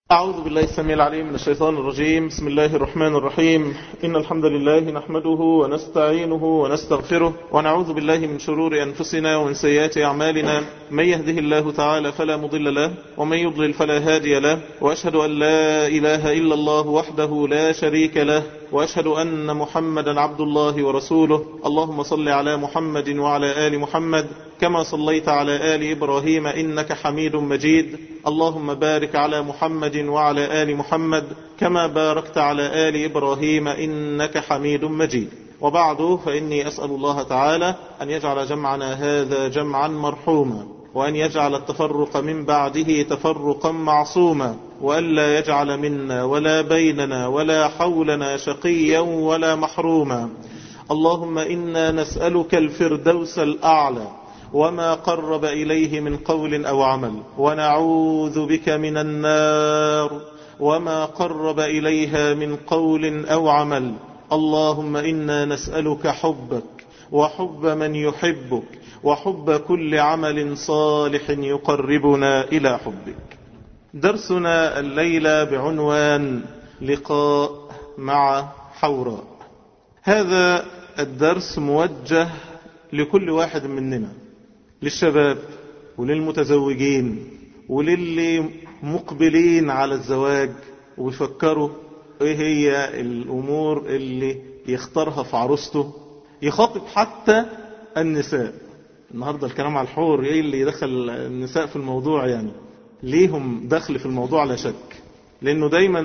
أعوذ بالله السميع العليم من الشيطان الرجيم. بسم الله الرحمن الرحيم. إن الحمد لله نحمده ونستعينه ونستغفره ونعوذ بالله من شرور أنفسنا ومن سيئات أعمالنا. من يهده الله تعالى فلا مضل له ومن يضلل فلا هادي له، وأشهد أن لا إله إلا الله وحده لا شريك له، وأشهد أن محمدا عبد الله ورسوله. اللهم صل على محمد وعلى آل محمد كما صليت على آل إبراهيم إنك حميد مجيد. اللهم بارك على محمد وعلى آل محمد كما باركت على آل إبراهيم إنك حميد مجيد. وبعد، فإني أسأل الله تعالى أن يجعل جمعنا هذا جمعا مرحوما، وأن يجعل التفرق من بعده تفرقا معصوما، وأن لا يجعل منا ولا بيننا ولا حولنا شقيا ولا محروما. اللهم إنا نسألك الفردوس الأعلى وما قرب إليه من قول أو عمل، ونعوذ بك من النار وما قرب إليها من قول أو عمل. اللهم إنا نسألك حبك وحب من يحبك وحب كل عمل صالح يقربنا إلى حبك. درسنا الليلة بعنوان لقاء مع حوراء. هذا الدرس موجه لكل واحد مننا، للشباب وللمتزوجين وللي مقبلين على الزواج ويفكروا ايه هي الامور اللي يختارها في عروسته. يخاطب حتى النساء. النهاردة الكلام على الحور، ايه اللي يدخل النساء في الموضوع؟ يعني ليهم دخل في الموضوع لا شك، لانه دايما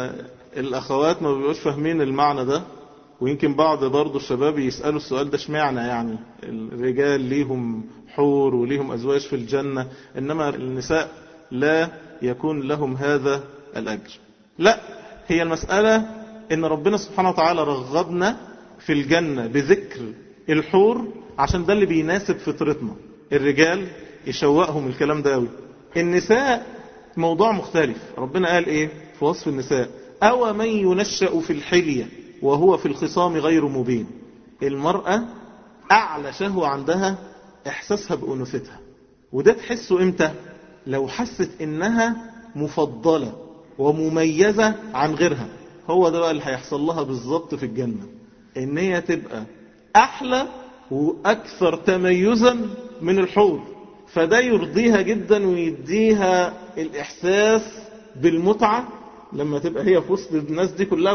الاخوات ما بيبقوش فاهمين المعنى ده، ويمكن بعض برضو الشباب يسألوا السؤال ده: اشمعنى يعني الرجال ليهم حور وليهم أزواج في الجنة إنما النساء لا يكون لهم هذا الأجر؟ لا، هي المسألة إن ربنا سبحانه وتعالى رغبنا في الجنة بذكر الحور عشان ده اللي بيناسب فطرتنا. الرجال يشوقهم الكلام ده قوي. النساء موضوع مختلف. ربنا قال إيه في وصف النساء؟ أو من ينشأ في الحلية وهو في الخصام غير مبين. المرأة أعلى شهوة عندها إحساسها بأنوثتها، وده تحسه إمتى؟ لو حست إنها مفضلة ومميزة عن غيرها. هو ده بقى اللي هيحصل لها بالظبط في الجنة، إن هي تبقى أحلى وأكثر تميزا من الحور. فده يرضيها جدا ويديها الإحساس بالمتعة لما تبقى هي في وسط الناس دي كلها،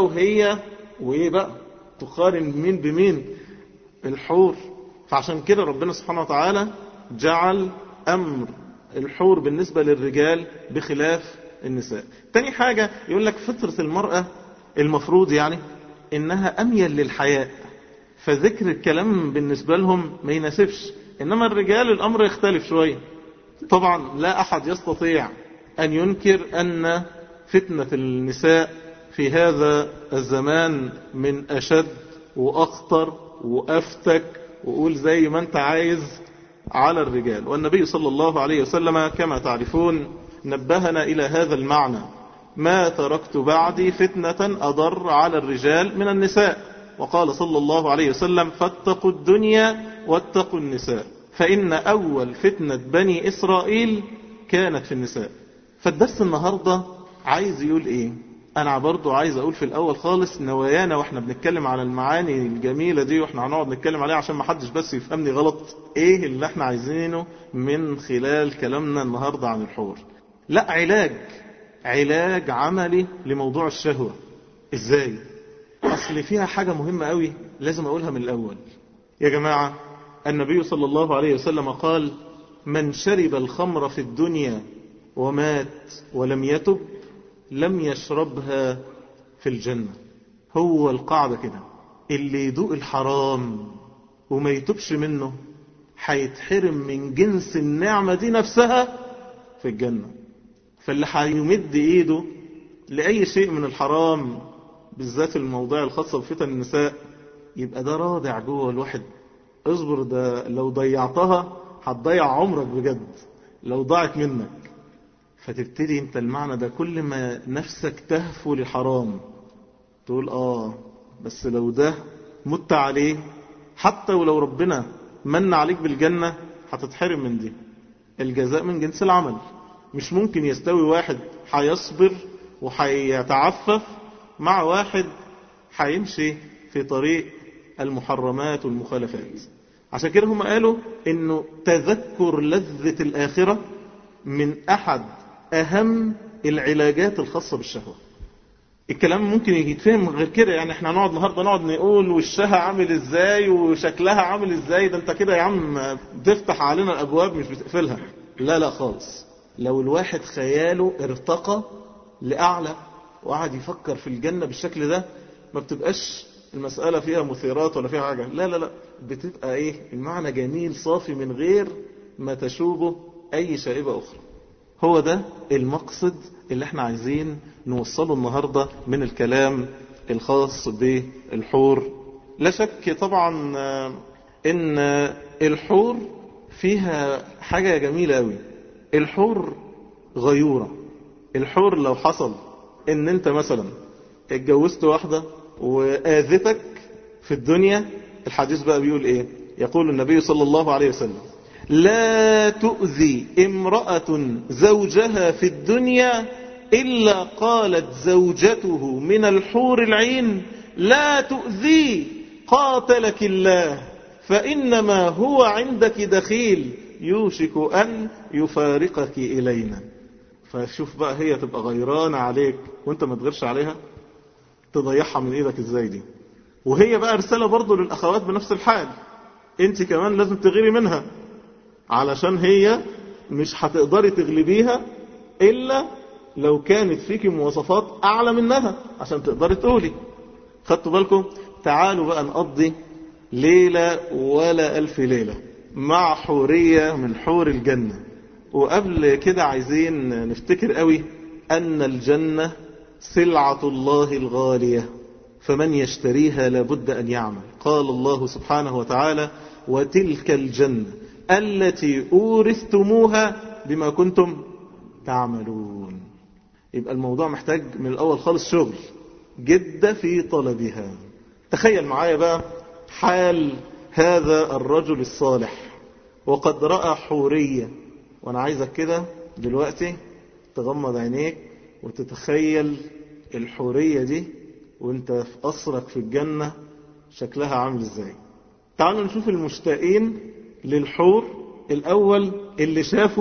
وإيه بقى تقارن مين بمين؟ الحور. فعشان كده ربنا سبحانه وتعالى جعل أمر الحور بالنسبة للرجال بخلاف النساء. تاني حاجة يقول لك فطرة المرأة المفروض يعني إنها أميل للحياء، فذكر الكلام بالنسبة لهم ما يناسبش. إنما الرجال الأمر يختلف شوية. طبعا لا أحد يستطيع أن ينكر أن فتنة النساء في هذا الزمان من أشد وأخطر وأفتك، وقول زي ما أنت عايز، على الرجال. والنبي صلى الله عليه وسلم كما تعرفون نبهنا إلى هذا المعنى: ما تركت بعدي فتنة أضر على الرجال من النساء. وقال صلى الله عليه وسلم: فاتقوا الدنيا واتقوا النساء، فإن أول فتنة بني إسرائيل كانت في النساء. فالدرس النهاردة عايز يقول إيه؟ أنا برضو عايز أقول في الأول خالص نوايانا وإحنا بنتكلم على المعاني الجميلة دي، وإحنا هنقعد نتكلم عليها عشان ما حدش بس يفهمني غلط. إيه اللي إحنا عايزينه من خلال كلامنا النهاردة عن الحور؟ لا، علاج عملي لموضوع الشهوة. إزاي؟ أصل فيها حاجة مهمة قوي لازم أقولها من الأول. يا جماعة، النبي صلى الله عليه وسلم قال: من شرب الخمر في الدنيا ومات ولم يتب لم يشربها في الجنة. هو القاعدة كده، اللي يدوق الحرام وما يتوبش منه هيتحرم من جنس النعمة دي نفسها في الجنة. فاللي هيمد ايده لأي شيء من الحرام، بالذات الموضوع الخاصة بفتن النساء، يبقى ده رادع جوه الواحد. اصبر، ده لو ضيعتها هتضيع عمرك بجد لو ضاعت منك. فتبتدي انت المعنى ده، كل ما نفسك تهفو للحرام تقول بس لو ده مت عليه، حتى ولو ربنا من عليك بالجنة هتتحرم من دي. الجزاء من جنس العمل. مش ممكن يستوي واحد هيصبر وهيتعفف مع واحد هيمشي في طريق المحرمات والمخالفات. عشان كده هم قالوا انه تذكر لذة الآخرة من احد اهم العلاجات الخاصة بالشهوة. الكلام ممكن يتفهم غير كده، يعني احنا النهارده نقعد نقول وشها عامل ازاي وشكلها عامل ازاي، ده انت كده يا عم بتفتح علينا الابواب مش بتقفلها. لا لا خالص. لو الواحد خياله ارتقى لأعلى وقعد يفكر في الجنة بالشكل ده، ما بتبقاش المسألة فيها مثيرات ولا فيها حاجة، لا لا لا، بتبقى ايه المعنى جميل صافي من غير ما تشوبه اي شائبة اخرى. هو ده المقصد اللي احنا عايزين نوصله النهاردة من الكلام الخاص بالحور. لا شك طبعا ان الحور فيها حاجة جميلة قوي. الحور غيورة. الحور لو حصل ان انت مثلا اتجوزت واحدة وآذتك في الدنيا، الحديث بقى بيقول ايه؟ يقول النبي صلى الله عليه وسلم: لا تؤذي امرأة زوجها في الدنيا إلا قالت زوجته من الحور العين: لا تؤذي قاتلك الله، فإنما هو عندك دخيل يوشك أن يفارقك إلينا. فشوف بقى هي تبقى غيرانة عليك وانت ما تغيرش عليها، تضيعها من ايدك ازاي دي؟ وهي بقى رسالة برضو للأخوات بنفس الحال، انت كمان لازم تغيري منها، علشان هي مش هتقدري تغلبيها إلا لو كانت فيك مواصفات أعلى منها عشان تقدري تقولي. خدتوا بالكم؟ تعالوا بقى نقضي ليلة ولا ألف ليلة مع حورية من حور الجنة. وقبل كده عايزين نفتكر قوي أن الجنة سلعة الله الغالية، فمن يشتريها لابد أن يعمل. قال الله سبحانه وتعالى: وتلك الجنة التي أورثتموها بما كنتم تعملون. يبقى الموضوع محتاج من الأول خالص شغل جد في طلبها. تخيل معايا بقى حال هذا الرجل الصالح وقد رأى حورية. وأنا عايزك كده دلوقتي تغمض عينيك وتتخيل الحورية دي وانت في قصرك في الجنة شكلها عامل ازاي. تعالوا نشوف المشتاقين للحور الأول اللي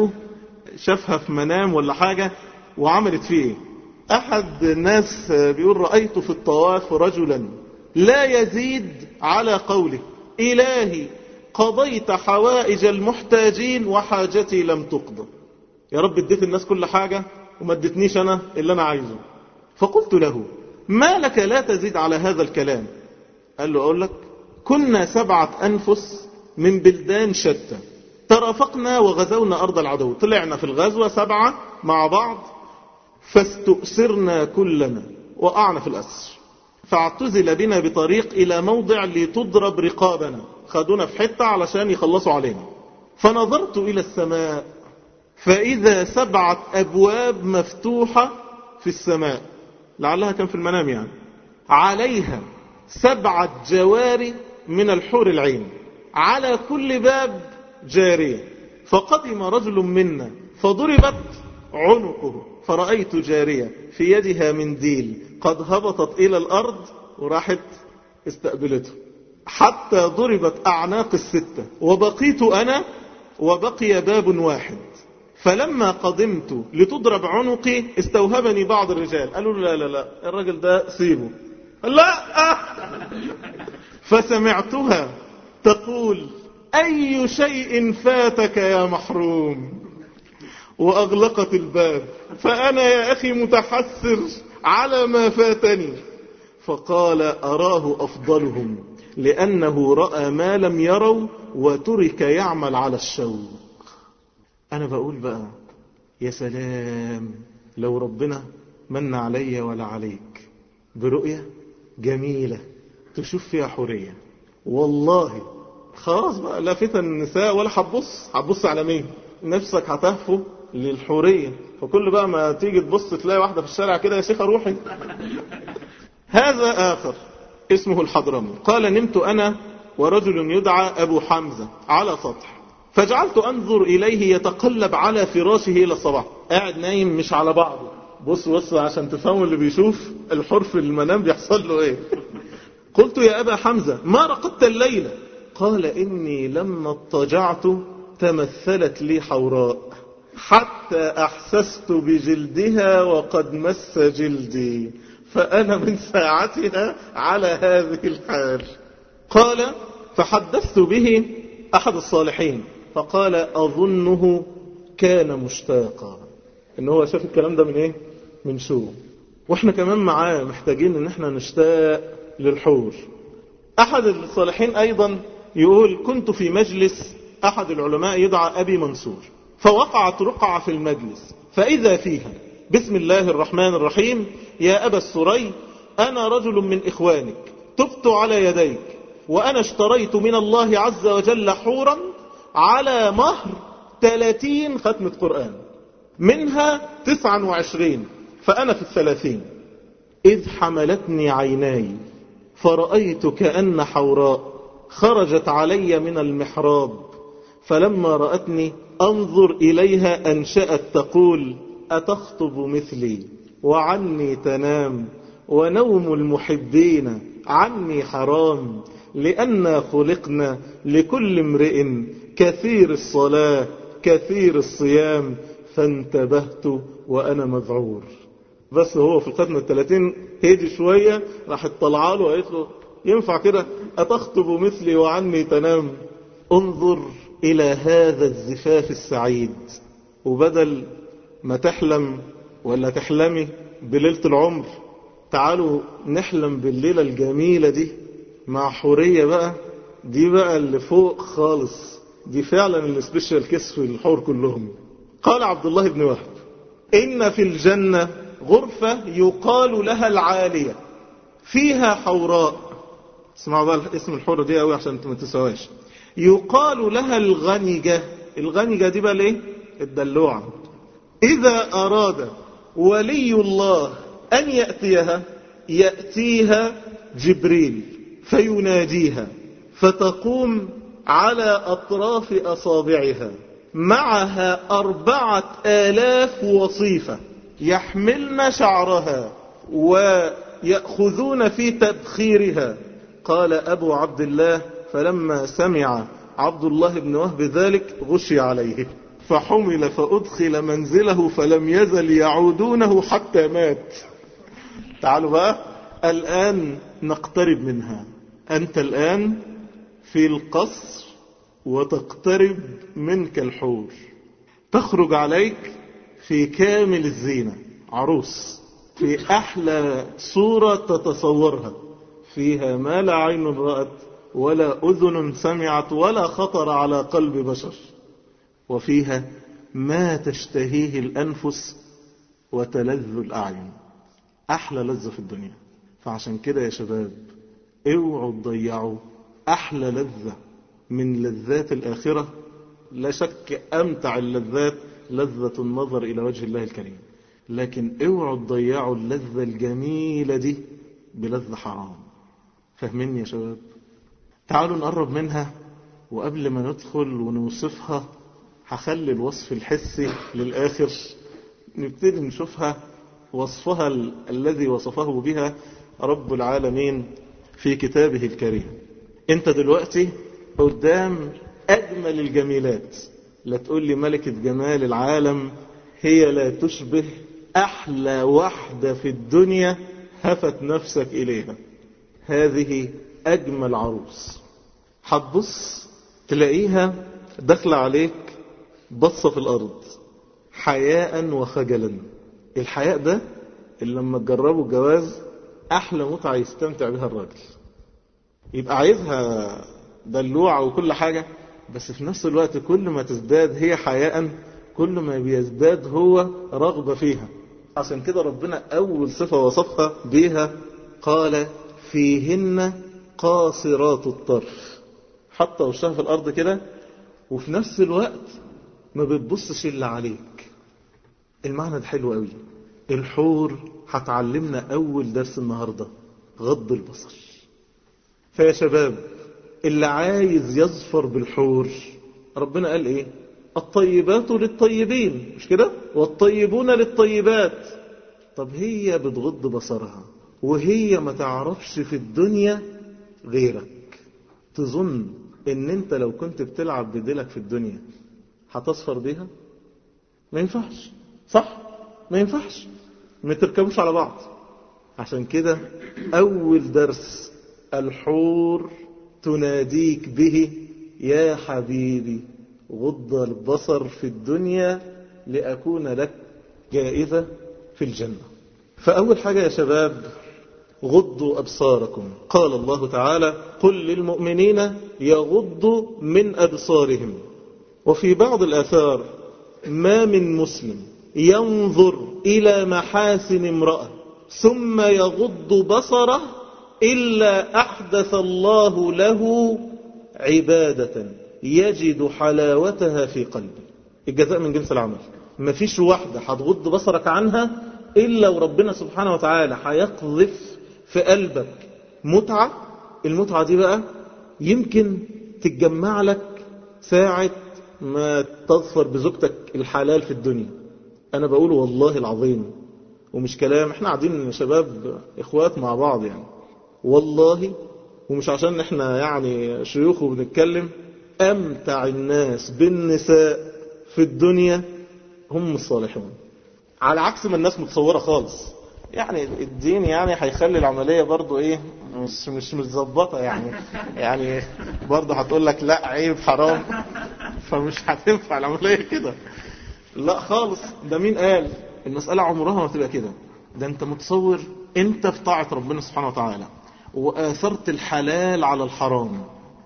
شافها في منام ولا حاجة وعملت فيه ايه. أحد الناس بيقول: رأيت في الطواف رجلا لا يزيد على قوله: إلهي قضيت حوائج المحتاجين وحاجتي لم تقضى. يا رب اديت الناس كل حاجة وما اديتنيش أنا اللي أنا عايزه. فقلت له: ما لك لا تزيد على هذا الكلام؟ قال له: أقول لك، كنا 7 أنفس من بلدان شتى، ترافقنا وغزونا أرض العدو. طلعنا في الغزوة 7 مع بعض، فاستؤسرنا كلنا، وقعنا في الأسر، فاعتزل بنا بطريق إلى موضع لتضرب رقابنا. خدونا في حتة علشان يخلصوا علينا. فنظرت إلى السماء فإذا 7 أبواب مفتوحة في السماء، لعلها كان في المنام يعني، عليها 7 جواري من الحور العين، على كل باب جارية. فقدم رجل منا فضربت عنقه، فرأيت جارية في يدها منديل قد هبطت إلى الأرض وراحت استقبلته، حتى ضربت أعناق 6، وبقيت أنا وبقي باب واحد. فلما قدمت لتضرب عنقي استوهبني بعض الرجال، قالوا: لا لا لا، الرجل ده سيبه. لا. فسمعتها تقول: أي شيء فاتك يا محروم؟ وأغلقت الباب. فأنا يا أخي متحسر على ما فاتني. فقال: أراه أفضلهم، لأنه رأى ما لم يروا وترك يعمل على الشوق. أنا بقول بقى يا سلام لو ربنا من علي ولا عليك برؤية جميلة تشوف فيها حورية. والله خلاص بقى لا فتن النساء ولا هتبص على مين، نفسك هتهفو للحورية. فكل بقى ما تيجي تبص تلاقي واحدة في الشارع كده: يا شيخة روحي. هذا آخر اسمه الحضرمي قال: نمت أنا ورجل يدعى أبو حمزة على سطح، فجعلت أنظر إليه يتقلب على فراشه إلى الصباح. قاعد نايم مش على بعضه، بص عشان تفهموا اللي بيشوف الحور في المنام بيحصل له ايه. قلت يا أبا حمزة ما رقدت الليلة؟ قال إني لما اضطجعت تمثلت لي حوراء حتى أحسست بجلدها وقد مس جلدي، فأنا من ساعتها على هذه الحال. قال فحدثت به أحد الصالحين فقال أظنه كان مشتاقا، إن هو شاف الكلام ده من إيه؟ من شو. وإحنا كمان معاه محتاجين إن إحنا نشتاق للحور. أحد الصالحين أيضا يقول كنت في مجلس أحد العلماء يدعى أبي منصور، فوقعت رقعة في المجلس فإذا فيها بسم الله الرحمن الرحيم يا أبا السري أنا رجل من إخوانك تبت على يديك وأنا اشتريت من الله عز وجل حورا على مهر 30 ختمة قرآن، منها 29 فأنا في 30. إذ حملتني عيناي فرأيت كأن حوراء خرجت علي من المحراب، فلما رأتني أنظر إليها أنشأت تقول أتخطب مثلي وعني تنام ونوم المحبين عني حرام، لأننا خلقنا لكل امرئ كثير الصلاة كثير الصيام، فانتبهت وأنا مذعور. بس هو في الختمة 30 هيدي شوية راح اطلع له وقالت له ينفع كده أتخطب مثلي وعني تنام؟ انظر إلى هذا الزفاف السعيد، وبدل ما تحلم ولا تحلمي بليلة العمر تعالوا نحلم بالليلة الجميلة دي مع حورية بقى، دي بقى اللي فوق خالص، دي فعلا السبيشال كيس في الحور كلهم. قال عبد الله بن وهب إن في الجنة غرفة يقال لها العالية فيها حوراء، اسمعوا بقى اسم الحورة دي قوي عشان ما تسواش، يقال لها الغنجة. الغنجة دي بقى ليه؟ الدلوعة. إذا أراد ولي الله أن يأتيها يأتيها جبريل فيناديها فتقوم على أطراف أصابعها معها 4000 وصيفة يحملن شعرها ويأخذون في تبخيرها. قال أبو عبد الله فلما سمع عبد الله بن وهب ذلك غشي عليه فحمل فأدخل منزله فلم يزل يعودونه حتى مات. تعالوا بقى الآن نقترب منها. أنت الآن في القصر وتقترب منك الحور، تخرج عليك في كامل الزينة، عروس في أحلى صورة تتصورها، فيها ما لا عين رأت ولا أذن سمعت ولا خطر على قلب بشر، وفيها ما تشتهيه الأنفس وتلذ الأعين، أحلى لذة في الدنيا. فعشان كده يا شباب اوعوا تضيعوا أحلى لذة من لذات الآخرة. لا شك أمتع اللذات لذة النظر إلى وجه الله الكريم، لكن اوعوا تضيعوا اللذة الجميلة دي بلذة حرام. فاهمين يا شباب؟ تعالوا نقرب منها، وقبل ما ندخل ونوصفها هخلي الوصف الحسي للآخر، نبتدي نشوفها وصفها الذي وصفه بها رب العالمين في كتابه الكريم. انت دلوقتي قدام أجمل الجميلات، لا تقول لي ملكة جمال العالم، هي لا تشبه أحلى واحدة في الدنيا هفت نفسك إليها. هذه أجمل عروس. هتبص تلاقيها داخلة عليك بصة في الأرض حياء وخجلا. الحياء ده اللي لما تجربوا الجواز أحلى متعة يستمتع بها الراجل، يبقى عايزها دلوعة وكل حاجة، بس في نفس الوقت كل ما تزداد هي حياء كل ما بيزداد هو رغبة فيها. عشان كده ربنا أول صفة وصفها بيها قال فيهن قاصرات الطرف، حتى وشها في الأرض كده وفي نفس الوقت ما بتبصش إلا عليك. المعنى ده حلو قوي. الحور هتعلمنا أول درس النهاردة غض البصر. فيا شباب اللي عايز يظفر بالحور ربنا قال إيه؟ الطيبات للطيبين، مش كده؟ والطيبون للطيبات. طب هي بتغض بصرها وهي ما تعرفش في الدنيا غيرك، تظن ان انت لو كنت بتلعب بديلك في الدنيا هتصفر بيها؟ ما ينفعش، صح؟ ما ينفعش، ما تركبوش على بعض. عشان كده أول درس الحور تناديك به يا حبيبي غض البصر في الدنيا لأكون لك جائزة في الجنة. فأول حاجة يا شباب غضوا أبصاركم. قال الله تعالى قل للمؤمنين يغضوا من أبصارهم. وفي بعض الآثار ما من مسلم ينظر إلى محاسن امرأة ثم يغض بصره إلا أحدث الله له عبادة يجد حلاوتها في قلبه. الجزاء من جنس العمل. مفيش واحدة هتغض بصرك عنها إلا وربنا سبحانه وتعالى هيقذف في قلبك متعة. المتعة دي بقى يمكن تتجمع لك ساعة ما تظفر بزوجتك الحلال في الدنيا. أنا بقول والله العظيم ومش كلام، احنا قاعدين شباب اخوات مع بعض يعني، والله ومش عشان احنا يعني شيوخ وبنتكلم، أمتع الناس بالنساء في الدنيا هم الصالحون، على عكس ما الناس متصورة خالص. يعني الدين يعني هيخلي العملية برضو ايه مش متظبطة يعني برضو هتقول لك لا عيب حرام، فمش هتنفع العملية كده، لا خالص. ده مين قال؟ المسألة عمرها ما تبقى كده. ده انت متصور انت في طاعة ربنا سبحانه وتعالى وآثرت الحلال على الحرام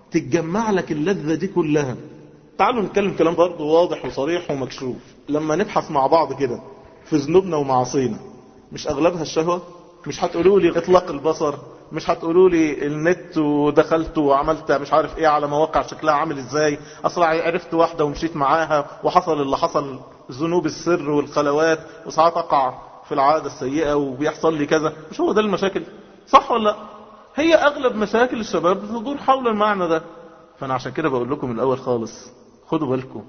تتجمع لك اللذة دي كلها. تعالوا نتكلم كلام برضو واضح وصريح ومكشوف. لما نبحث مع بعض كده في ذنوبنا ومعاصينا، مش أغلبها الشهوة؟ مش هتقولوا لي إطلاق البصر؟ مش هتقولوا لي النت ودخلت وعملت مش عارف ايه على مواقع شكلها عامل ازاي، اصلا عرفت واحدة ومشيت معاها وحصل اللي حصل، ذنوب السر والخلوات، وساعات اقع في العادة السيئة وبيحصل لي كذا. مش هو ده المشاكل؟ صح ولا لا؟ هي اغلب مشاكل الشباب بتدور حول المعنى ده. فانا عشان كده بقول لكم الاول خالص خدوا بالكم،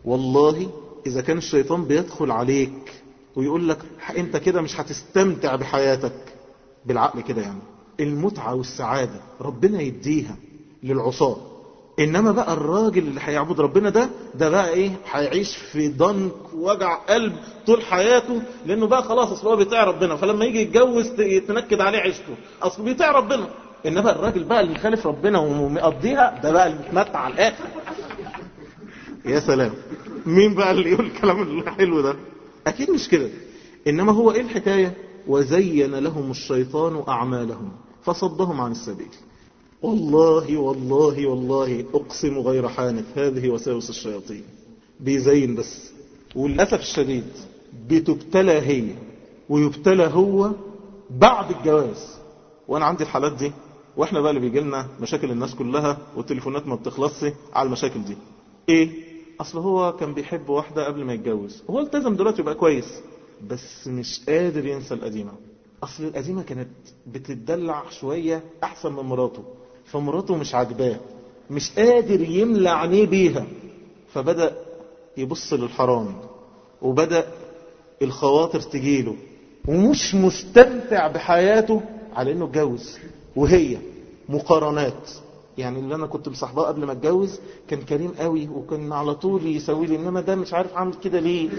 والله اذا كان الشيطان بيدخل عليك ويقول لك انت كده مش هتستمتع بحياتك بالعقل كده، يعني المتعة والسعادة ربنا يديها للعصاة، انما بقى الراجل اللي هيعبد ربنا ده بقى ايه، هيعيش في ضنك ووجع قلب طول حياته، لانه بقى خلاص اصل هو بيطيع ربنا، فلما يجي يتجوز تنكد عليه عيشته، اصل بيطيع ربنا. انما الراجل بقى اللي خالف ربنا ومقضيها ده بقى المتمتع على الاخر. يا سلام، مين بقى اللي يقول الكلام الحلو ده؟ اكيد مش كده. انما هو ايه الحكاية؟ وزين لهم الشيطان اعمالهم فصدهم عن السبيل. والله والله والله اقسم غير حانث، هذه وساوس الشياطين. بيزين بس، وللاسف الشديد بتبتلى هي ويبتلى هو بعد الجواز. وانا عندي الحالات دي، واحنا بقى اللي بيجي لنا مشاكل الناس كلها والتليفونات ما بتخلصش على المشاكل دي. ايه؟ اصل هو كان بيحب واحدة قبل ما يتجوز، هو التزم دلوقتي يبقى كويس بس مش قادر ينسى القديمة. اصل القديمة كانت بتدلع شوية احسن من مراته، فمراته مش عاجباه، مش قادر يملى عينيه بيها، فبدأ يبص للحرام وبدأ الخواطر تجيله ومش مستمتع بحياته على انه اتجوز. وهي مقارنات، يعني اللي انا كنت مصاحباه قبل ما اتجوز كان كريم قوي وكان على طول يسوي لي، انما ده مش عارف عامل كده ليه.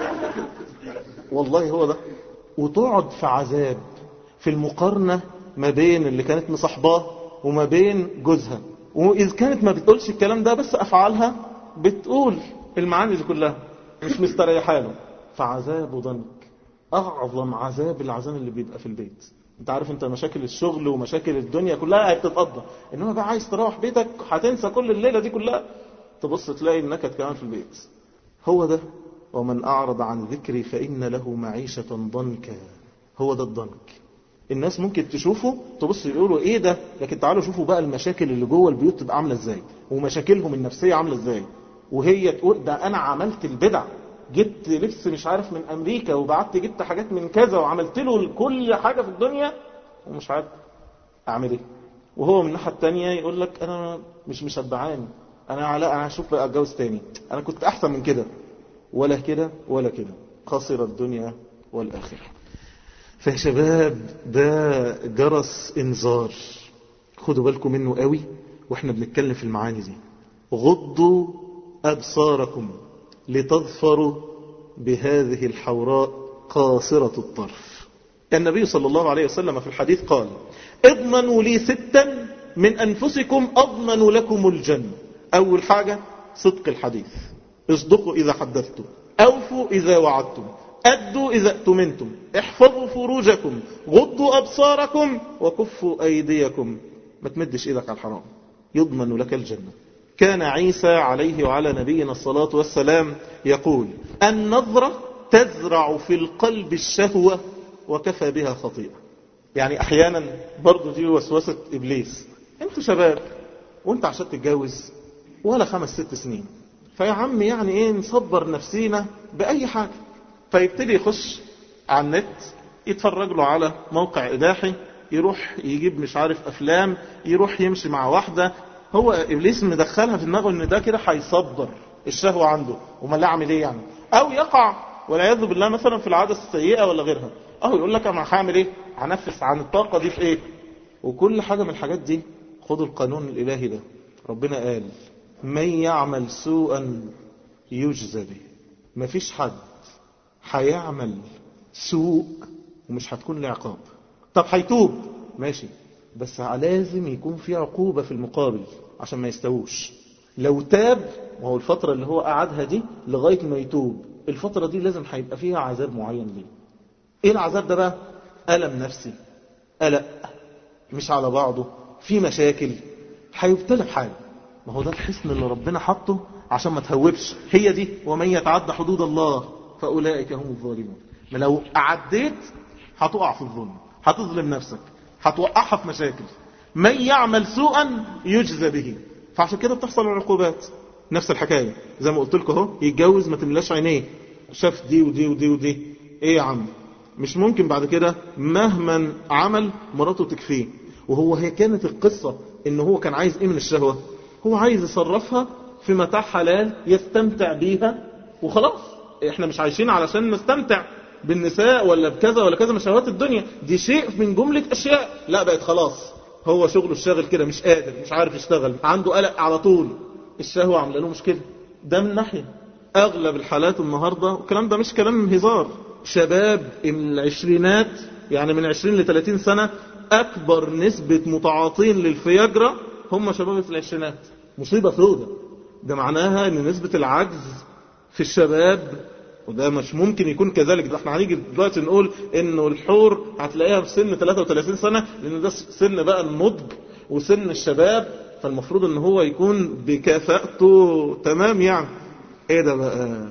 والله هو ده. وتقعد في عذاب في المقارنة ما بين اللي كانت مصاحباه وما بين جوزها، وإذا كانت ما بتقولش الكلام ده بس أفعالها بتقول المعاني دي كلها، مش مستريحة له. فعذاب ضنك أعظم عذاب العذاب اللي بيبقى في البيت. انت عارف انت مشاكل الشغل ومشاكل الدنيا كلها بتتقضى، انما بقى عايز تروح بيتك هتنسى كل الليلة دي كلها، تبص تلاقي النكد كمان في البيت. هو ده. ومن أعرض عن ذكري فإن له معيشة ضنكا. هو ده الضنك. الناس ممكن تشوفه تبص يقولوا ايه ده، لكن تعالوا شوفوا بقى المشاكل اللي جوه البيوت تبقى عاملة ازاي، ومشاكلهم النفسية عاملة ازاي. وهي تقول ده انا عملت البدع، جبت لبس مش عارف من امريكا وبعت جبت حاجات من كذا وعملت له كل حاجة في الدنيا ومش عارف اعمل ايه. وهو من الناحية التانية يقول لك انا مش مشبعاني، انا هشوف بقى اتجوز تاني، انا كنت احسن من كده. ولا كده ولا كده، خسر الدنيا والآخرة. فيا شباب ده جرس انذار، خدوا بالكم منه قوي واحنا بنتكلم في المعاني دي. غضوا أبصاركم لتظفروا بهذه الحوراء قاصرة الطرف. النبي صلى الله عليه وسلم في الحديث قال: اضمنوا لي 6 من أنفسكم أضمن لكم الجنة. أول حاجة صدق الحديث، اصدقوا إذا حدثتم، أوفوا إذا وعدتم، أدوا إذا اؤتمنتم، احفظوا فروجكم، غضوا أبصاركم، وكفوا أيديكم. ما تمدش إيدك على الحرام، يضمن لك الجنة. كان عيسى عليه وعلى نبينا الصلاة والسلام يقول: النظرة تزرع في القلب الشهوة وكفى بها خطيئة. يعني أحيانا برضو دي وسوسة إبليس. أنت شباب وأنت عشان تتجوز ولا 5-6 سنين، فيا عم يعني إيه نصبر نفسينا بأي حاجة. فيبتدي يخش على النت يتفرج له على موقع إباحي، يروح يجيب مش عارف أفلام، يروح يمشي مع واحدة. هو إبليس مدخلها في دماغه إن ده كده هيصبر الشهوة عنده، وما لا أعمل إيه يعني. أو يقع والعياذ بالله مثلا في العادة السيئة ولا غيرها، أو يقول لك أنا هعمل إيه، هنفس عن الطاقة دي في إيه. وكل حاجة من الحاجات دي خدوا القانون الإلهي ده. ربنا قال: من يعمل سوءا يجزى به. مفيش حد هيعمل سوء ومش هتكون له عقاب. طب هيتوب ماشي، بس لازم يكون في عقوبة في المقابل عشان ما يستووش. لو تاب، وهو الفترة اللي هو قعدها دي لغاية ما يتوب، الفترة دي لازم هيبقى فيها عذاب معين ليه. ايه العذاب ده بقى؟ ألم نفسي، قلق مش على بعضه، في مشاكل، هيبتلى بحاجة. ما هو ده الحصن اللي ربنا حطه عشان ما تهوبش. هي دي: ومن يتعدى حدود الله فأولئك هم الظالمون. ما لو عديت هتقع في الظلم، هتظلم نفسك، هتوقعها في مشاكل. من يعمل سوءا يجزى به. فعشان كده بتحصل العقوبات. نفس الحكاية زي ما قلت لكم اهو، يتجوز ما تملاش عينيه، شاف دي ودي ودي ودي، ايه يا عم مش ممكن بعد كده مهما عمل مراته تكفيه. هي كانت القصة ان هو كان عايز ايه من الشهوة؟ هو عايز يصرفها في متاع حلال يستمتع بيها وخلاص. احنا مش عايشين علشان نستمتع بالنساء ولا بكذا ولا كذا من شهوات الدنيا، دي شيء من جملة اشياء. لا بقت خلاص هو شغله الشاغل كده، مش قادر، مش عارف يشتغل، عنده قلق على طول، الشهوة عامله له مشكلة. ده من ناحية. اغلب الحالات النهاردة، والكلام ده مش كلام هزار، شباب العشرينات يعني من 20 ل30 سنة، اكبر نسبة متعاطين للفياجرا هم شباب في العشرينات. مصيبة سودة. ده معناها ان نسبة العجز في الشباب، وده مش ممكن يكون كذلك. ده احنا هنيجي دلوقتي نقول انه الحور هتلاقيها في سن 33 سنة، لان ده سن بقى النضج وسن الشباب، فالمفروض ان هو يكون بكفاءته تمام يعني. ايه ده بقى؟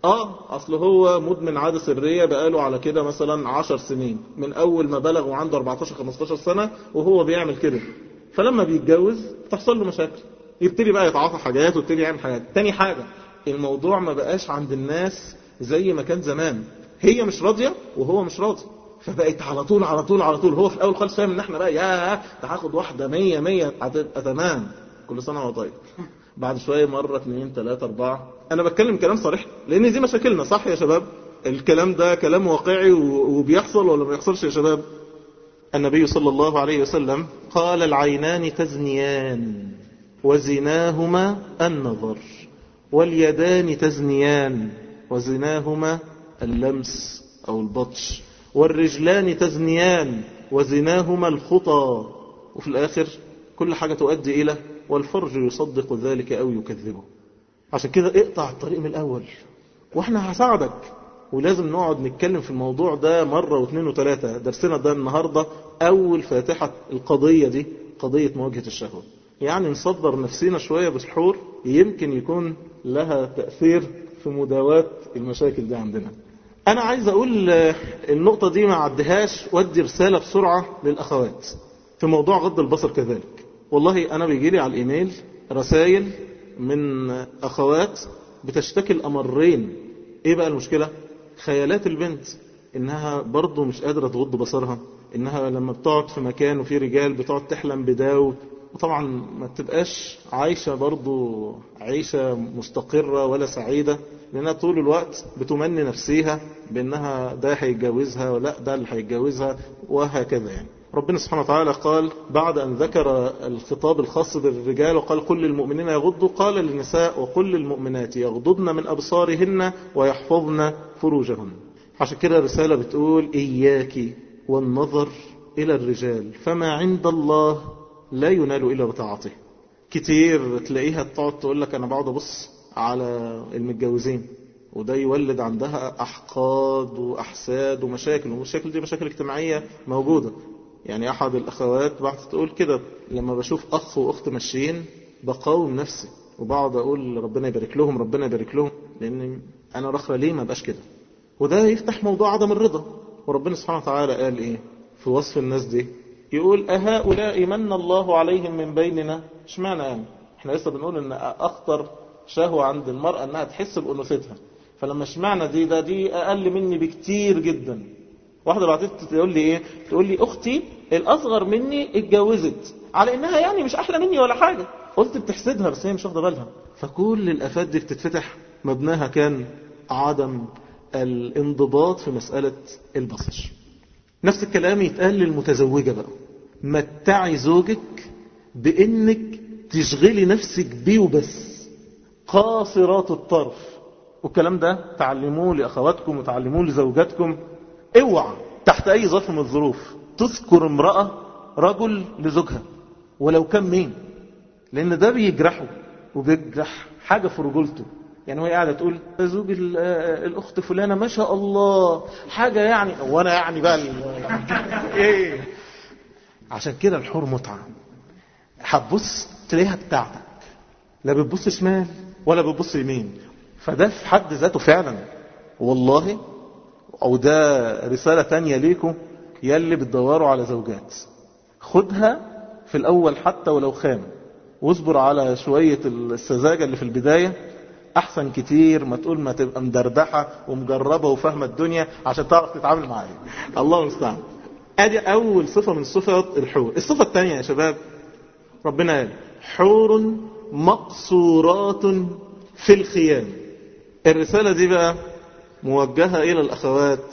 اصل هو مدمن عادة سرية بقاله على كده مثلا 10 سنين، من اول ما بلغ وعنده 14-15 سنة وهو بيعمل كده. فلما بيتجوز تحصل له مشاكل، يبتدي بقى يتعاطى حاجات ويبتدي يعمل حاجات. تاني حاجة، الموضوع ما بقاش عند الناس زي ما كان زمان. هي مش راضية وهو مش راضي، فبقت على طول على طول على طول. هو في الاول خالص فاهم ان احنا بقى ده هاخد واحدة 100 هتبقى تمام، كل سنة وهو طيب. بعد شوية مرة 2 3 4. انا بتكلم كلام صريح لان دي مشاكلنا، صح يا شباب؟ الكلام ده كلام واقعي وبيحصل ولا ما بيحصلش يا شباب؟ النبي صلى الله عليه وسلم قال: العينان تزنيان وزناهما النظر، واليدان تزنيان وزناهما اللمس أو البطش، والرجلان تزنيان وزناهما الخطى. وفي الآخر كل حاجة تؤدي إلى والفرج يصدق ذلك أو يكذبه. عشان كده اقطع الطريق من الأول، واحنا هساعدك. ولازم نقعد نتكلم في الموضوع ده مرة واثنين وثلاثة. درسنا ده النهاردة أول فاتحة القضية دي، قضية مواجهة الشهوة. يعني نصدر نفسنا شوية بسحور، يمكن يكون لها تأثير في مداواة المشاكل دي عندنا. أنا عايز أقول النقطة دي ما عدهاش، ودي رسالة بسرعة للأخوات في موضوع غض البصر كذلك. والله أنا بيجيلي على الإيميل رسائل من أخوات بتشتكي الأمرين. إيه بقى المشكلة؟ خيالات البنت إنها برضو مش قادرة تغض بصرها، إنها لما بتقعد في مكان وفي رجال بتقعد تحلم بداو، وطبعا ما تبقاش عايشة برضو عيشة مستقرة ولا سعيدة. لأنها طول الوقت بتمني نفسيها بأنها ده هيتجوزها ولا ده اللي هيتجوزها وهكذا يعني. ربنا سبحانه وتعالى قال بعد أن ذكر الخطاب الخاص بالرجال وقال كل المؤمنين يغضوا، قال للنساء وكل المؤمنات يغضضن من أبصارهن ويحفظن فروجهن. عشان كده الرسالة بتقول إياك والنظر إلى الرجال فما عند الله لا ينال إلا بطاعته. كتير تلاقيها تقعد تقول لك أنا بقعد أبص على المتجوزين، وده يولد عندها أحقاد وأحساد ومشاكل، والمشاكل دي مشاكل اجتماعية موجودة. يعني أحد الأخوات بعد تقول كده لما بشوف أخ وأخت ماشيين بقاوم نفسي وبقعد أقول ربنا يبارك لهم ربنا يبارك لهم، لأن أنا رخرة ليه ما بقاش كده. وده يفتح موضوع عدم الرضا. وربنا سبحانه وتعالى قال إيه في وصف الناس دي؟ يقول أهؤلاء من الله عليهم من بيننا. اشمعنى يعني؟ احنا لسه بنقول ان اخطر شهوة عند المرأة انها تحس بأنوثتها، فلما اشمعنى دي اقل مني بكتير جدا. واحدة بعدين تقول لي ايه؟ تقول لي اختي الاصغر مني اتجوزت، على انها يعني مش احلى مني ولا حاجة. قلت بتحسدها بس هي مش واخده بالها. فكل الافات دي بتتفتح مبناها كان عدم الانضباط في مسألة البصر. نفس الكلام يتقال للمتزوجة بقى. متعي زوجك بانك تشغلي نفسك بيه وبس، قاصرات الطرف. والكلام ده تعلموه لأخواتكم وتعلموه لزوجاتكم. اوعى تحت اي ظرف من الظروف تذكر امرأة رجل لزوجها ولو كان مين، لان ده بيجرحه وبيجرح حاجة في رجولته. يعني وهي قاعدة تقول زوج الاخت فلانة ما شاء الله حاجة يعني، وانا يعني بقى ايه. عشان كده الحور متعة. هتبص تلاقيها بتاعتك، لا بتبص شمال ولا بتبص يمين. فده في حد ذاته فعلا والله. او ده رسالة تانية ليكم يلي بتدوروا على زوجات، خدها في الاول حتى ولو خام، واصبر على شوية السذاجة اللي في البداية، احسن كتير ما تقول ما تبقى مدردحة ومجربة وفاهمة الدنيا عشان تعرف تتعامل معايا. الله المستعان. ادي اول صفة من صفات الحور. الصفة الثانية يا شباب ربنا قال حور مقصورات في الخيام. الرسالة دي بقى موجهة إلى الأخوات.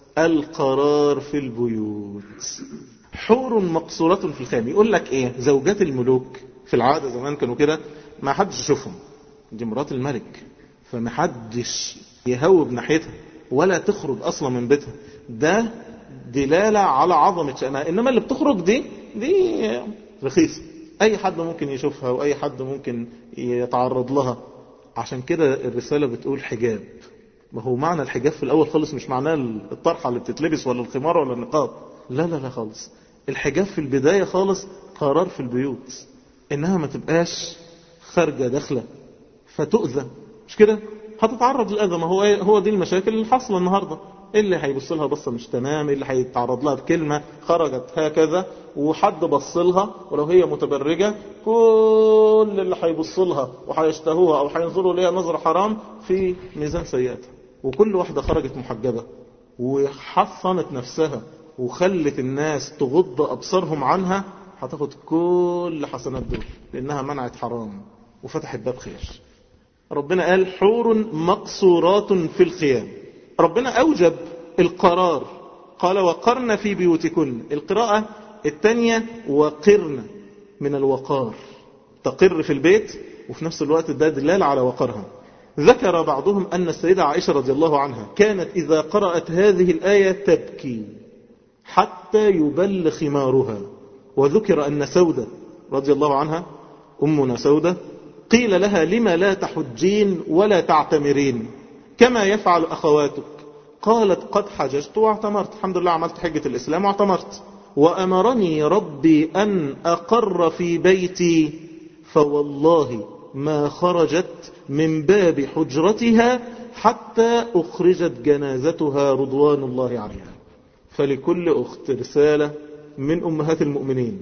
القرار في البيوت. حور مقصورات في الخيام. يقول لك إيه؟ زوجات الملوك في العادة زمان كانوا كده ما حدش يشوفهم، دي مرات الملك، فما حدش يهوب ناحيتها ولا تخرج أصلا من بيتها. ده دلالة على عظمة شأنها. إنما اللي بتخرج دي رخيصة، أي حد ممكن يشوفها وأي حد ممكن يتعرض لها. عشان كده الرسالة بتقول حجاب. ما هو معنى الحجاب في الأول خالص مش معناه الطرحة اللي بتتلبس ولا الخمار ولا النقاب، لا لا لا خالص. الحجاب في البداية خالص قرار في البيوت، إنها ما تبقاش خارجة داخلة فتؤذى. مش كده؟ هتتعرض للأذى. ما هو دي المشاكل اللي حاصلة النهاردة. اللي هيبص لها بصة مش تمام، اللي هيتعرض لها بكلمة خرجت هكذا وحد بص لها ولو هي متبرجة، كل اللي هيبص لها وهيشتهوها أو هينظروا ليها نظر حرام في ميزان سيئاتها. وكل واحدة خرجت محجبة وحصنت نفسها وخلت الناس تغض أبصارهم عنها هتاخد كل حسنات دول، لأنها منعت حرام وفتحت باب خير. ربنا قال حور مقصورات في الخيام. ربنا أوجب القرار، قال وقرن في بيوتكن. القراءة الثانية وقرن من الوقار، تقر في البيت وفي نفس الوقت ده دلالة على وقرها. ذكر بعضهم أن السيدة عائشة رضي الله عنها كانت إذا قرأت هذه الآية تبكي حتى يبل خمارها. وذكر أن سودة رضي الله عنها أمنا سودة قيل لها لما لا تحجين ولا تعتمرين كما يفعل أخواتك؟ قالت قد حججت واعتمرت، الحمد لله عملت حجة الإسلام واعتمرت. وأمرني ربي أن أقر في بيتي فوالله ما خرجت من باب حجرتها حتى أخرجت جنازتها رضوان الله عليها. فلكل أخت رسالة من أمهات المؤمنين،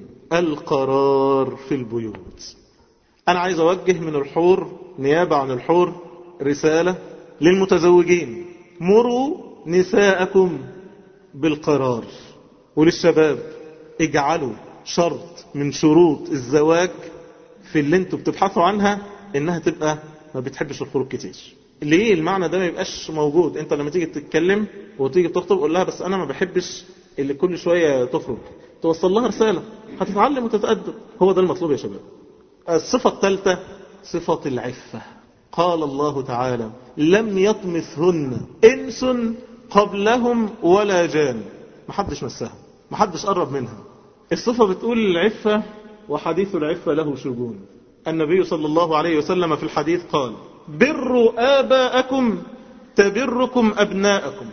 القرار في البيوت. أنا عايز أوجه من الحور نيابة عن الحور رسالة للمتزوجين، مروا نساءكم بالقرار. وللشباب اجعلوا شرط من شروط الزواج في اللي انتوا بتبحثوا عنها انها تبقى ما بتحبش الخروج كتير. ليه المعنى ده ما يبقاش موجود؟ انت لما تيجي تتكلم وتيجي تخطب قول لها بس انا ما بحبش اللي كل شوية تخرج، توصل لها رسالة، هتتعلم وتتأدب. هو ده المطلوب يا شباب. الصفة الثالثة صفة العفة. قال الله تعالى لم يطمثهن إنس قبلهم ولا جان. محدش مسها، محدش قرب منها. الصفة بتقول العفة، وحديث العفة له شجون. النبي صلى الله عليه وسلم في الحديث قال بروا آباءكم تبركم أبناءكم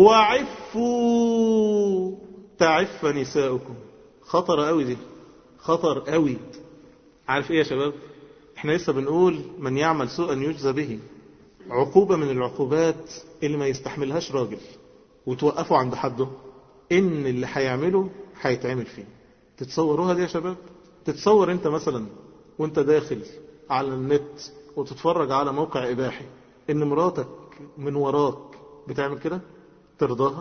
وعفوا تعف نساؤكم. خطر قوي دي، خطر قوي. عارف ايه يا شباب؟ احنا لسه بنقول من يعمل سوءا يجزى به. عقوبة من العقوبات اللي ما يستحملهاش راجل وتوقفوا عند حده، ان اللي هيعمله هيتعمل فيه. تتصوروها دي يا شباب؟ تتصور انت مثلا وانت داخل على النت وتتفرج على موقع اباحي ان مراتك من وراك بتعمل كده؟ ترضاها؟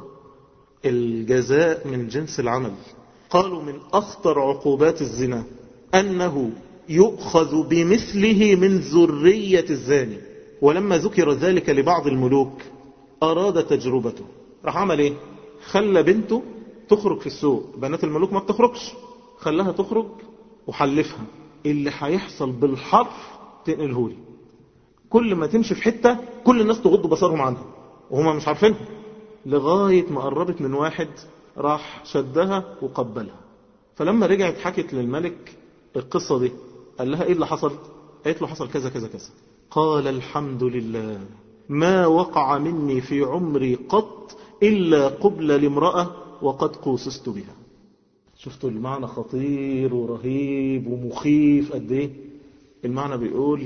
الجزاء من جنس العمل. قالوا من أخطر عقوبات الزنا أنه يؤخذ بمثله من ذرية الزاني. ولما ذكر ذلك لبعض الملوك أراد تجربته، راح عمل ايه؟ خلى بنته تخرج في السوق. بنات الملوك ما بتخرجش، خلاها تخرج وحلفها اللي هيحصل بالحرف تنقلهولي. كل ما تمشي في حتة كل الناس تغض بصرهم عنها وهما مش عارفينها، لغاية ما قربت من واحد راح شدها وقبلها. فلما رجعت حكت للملك القصة دي قال لها ايه اللي حصل؟ قالت له حصل كذا كذا كذا. قال الحمد لله ما وقع مني في عمري قط إلا قبل لامرأة وقد قوسست بها. شفتوا المعنى خطير ورهيب ومخيف قد ايه؟ المعنى بيقول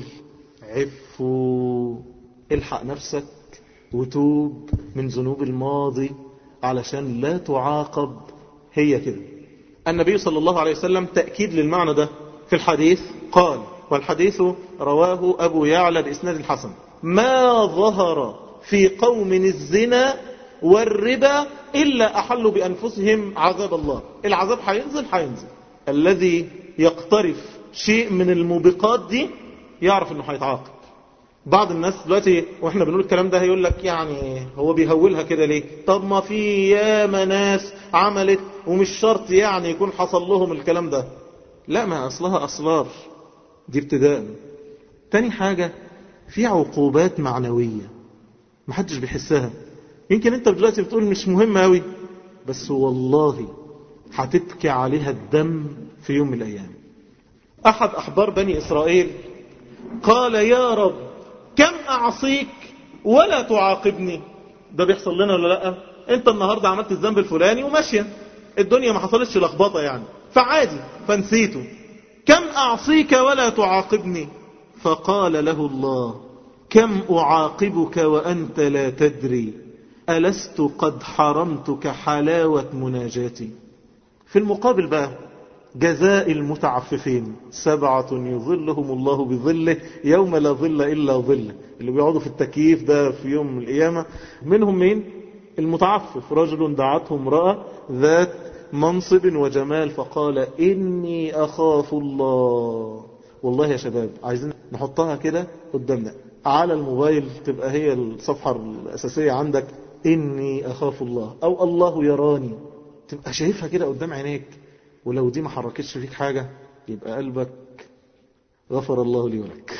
عفوا، الحق نفسك وتوب من ذنوب الماضي علشان لا تعاقب. هي كده. النبي صلى الله عليه وسلم تأكيد للمعنى ده في الحديث قال، والحديث رواه أبو يعلى بإسناد حسن: ما ظهر في قوم الزنا والربا إلا أحلوا بأنفسهم عذاب الله. العذاب هينزل. الذي يقترف شيء من الموبقات دي يعرف انه هيتعاقب. بعض الناس دلوقتي واحنا بنقول الكلام ده هيقول لك يعني هو بيهولها كده ليه؟ طب ما في ياما ناس عملت ومش شرط يعني يكون حصل لهم الكلام ده. لا، ما أصلها أصلار دي ابتداء. تاني حاجة في عقوبات معنوية محدش بيحسها. يمكن انت دلوقتي بتقول مش مهم قوي، بس والله هتبكي عليها الدم في يوم من الأيام. أحد أحبار بني إسرائيل قال يا رب كم أعصيك ولا تعاقبني. ده بيحصل لنا ولا لا؟ انت النهاردة عملت الذنب الفلاني وماشية الدنيا، ما حصلتش لخبطة يعني، فعادي فنسيته. كم أعصيك ولا تعاقبني؟ فقال له الله كم أعاقبك وأنت لا تدري ألست قد حرمتك حلاوة مناجاتي. في المقابل بقى جزاء المتعففين: 7 يظلهم الله بظله يوم لا ظل إلا ظله. اللي بيقعدوا في التكييف ده في يوم القيامة منهم مين؟ المتعفف: رجل دعته امرأة ذات منصب وجمال فقال إني أخاف الله. والله يا شباب عايزين نحطها كده قدامنا على الموبايل، تبقى هي الصفحة الأساسية عندك: إني أخاف الله، أو الله يراني. تبقى شايفها كده قدام عينيك، ولو دي ما حركتش فيك حاجة يبقى قلبك غفر الله لي ولك.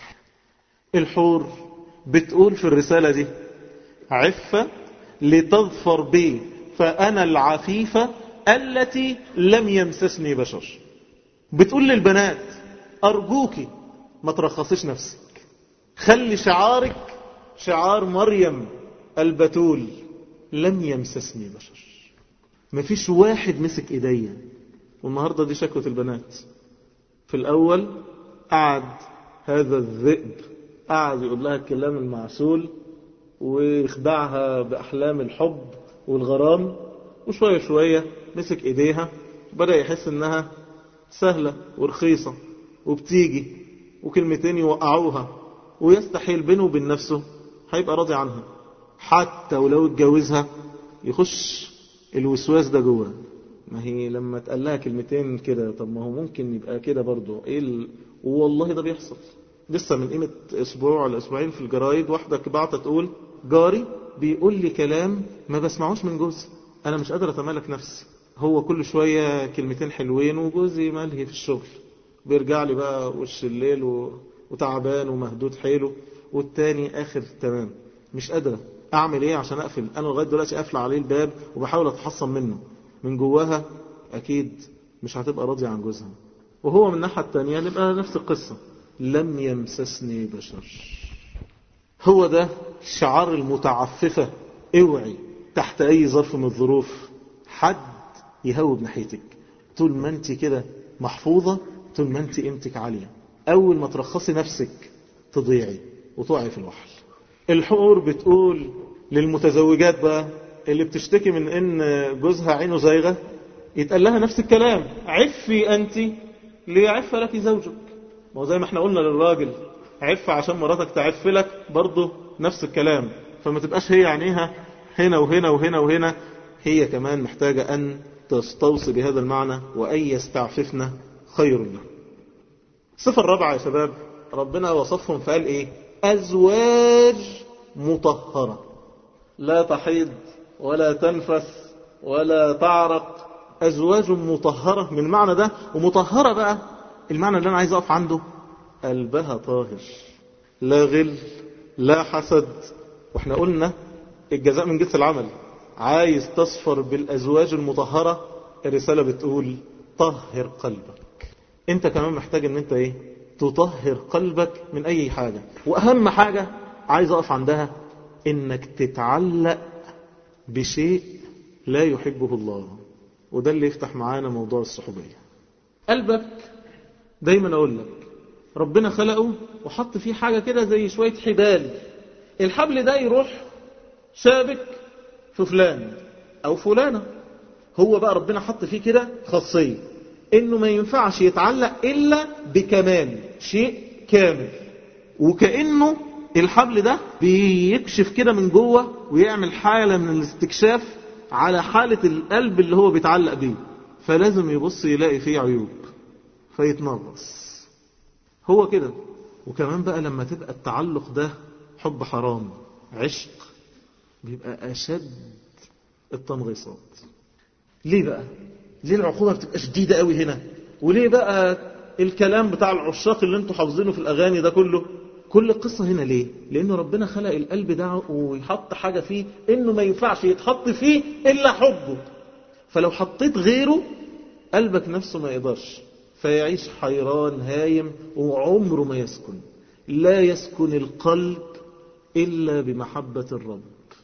الحور بتقول في الرسالة دي: عفة لتظفر بي فأنا العفيفة التي لم يمسسني بشر. بتقول للبنات أرجوكي ما ترخصيش نفسك، خلي شعارك شعار مريم البتول: لم يمسسني بشر. مفيش واحد مسك ايديا. والنهاردة دي شكوة البنات. في الأول قعد هذا الذئب قعد يقول لها الكلام المعسول ويخدعها بأحلام الحب والغرام، وشوية شوية مسك ايديها بدأ يحس انها سهلة ورخيصة وبتيجي، وكلمتين يوقعوها ويستحيل بينه وبين نفسه هيبقى راضي عنها. حتى ولو اتجوزها يخش الوسواس ده جوه. ما هي لما تقال لها كلمتين كده، طب ما هو ممكن يبقى كده برضه والله ده بيحصل. لسه من قيمة أسبوع ولا أسبوعين في الجرايد واحدة بعتت تقول جاري بيقول لي كلام ما بسمعوش من جوزي، أنا مش قادر أتمالك نفسي، هو كل شوية كلمتين حلوين وجوزي ملهي في الشغل، بيرجع لي بقى وش الليل وتعبان ومهدود حيله، والتاني آخر تمام. مش قادرة أعمل إيه عشان أقفل؟ أنا لغاية دلوقتي قافلة عليه الباب وبحاول أتحصن منه. من جواها أكيد مش هتبقى راضية عن جوزها، وهو من الناحية التانية نبقى نفس القصة، لم يمسسني بشر. هو ده شعار المتعففة. اوعي تحت أي ظرف من الظروف حد يهوب ناحيتك. طول ما انت كده محفوظة، طول ما انت قيمتك عالية، أول ما ترخصي نفسك تضيعي وتقعي في الوحل. الحور بتقول للمتزوجات بقى اللي بتشتكي من ان جوزها عينه زايغة، يتقال لها نفس الكلام، عفي أنت ليعف لك زوجك. ما هو زي ما احنا قلنا للراجل عف عشان مراتك تعف لك، برضه نفس الكلام. فما تبقاش هي عينيها هنا وهنا وهنا وهنا، هي كمان محتاجة أن تستوصي بهذا المعنى، وأن يستعففنا خير له. الصفة الرابعة يا شباب، ربنا وصفهم فقال إيه؟ أزواج مطهرة، لا تحيض ولا تنفس ولا تعرق، أزواج مطهرة من المعنى ده. ومطهرة بقى المعنى اللي أنا عايز أقف عنده، قلبها طاهر، لا غل لا حسد. واحنا قلنا الجزاء من جنس العمل. عايز تصفر بالأزواج المطهرة، الرسالة بتقول طهر قلبك. انت كمان محتاج ان انت ايه؟ تطهر قلبك من اي حاجة. واهم حاجة عايز اقف عندها، انك تتعلق بشيء لا يحبه الله. وده اللي يفتح معانا موضوع الصحوبية. قلبك دايما اقول لك ربنا خلقه وحط فيه حاجة كده زي شوية حبال، الحبل ده يروح شابك في فلان او فلانة. هو بقى ربنا حط فيه كده خاصية انه ما ينفعش يتعلق الا بكمال، شيء كامل. وكأنه الحبل ده بيكشف كده من جوه ويعمل حالة من الاستكشاف على حالة القلب اللي هو بيتعلق بيه، فلازم يبص يلاقي فيه عيوب فيتنغص. هو كده. وكمان بقى لما تبقى التعلق ده حب حرام، عشق، بيبقى أشد التنغيصات. ليه بقى؟ ليه العقوبة بتبقى شديدة قوي هنا؟ وليه بقى الكلام بتاع العشاق اللي انتوا حافظينه في الأغاني ده كله؟ كل القصة هنا ليه؟ لأنه ربنا خلق القلب ده ويحط حاجة فيه إنه ما ينفعش يتحط فيه إلا حبه. فلو حطيت غيره قلبك نفسه ما يقدرش، فيعيش حيران هايم وعمره ما يسكن. لا يسكن القلب إلا بمحبة الرب.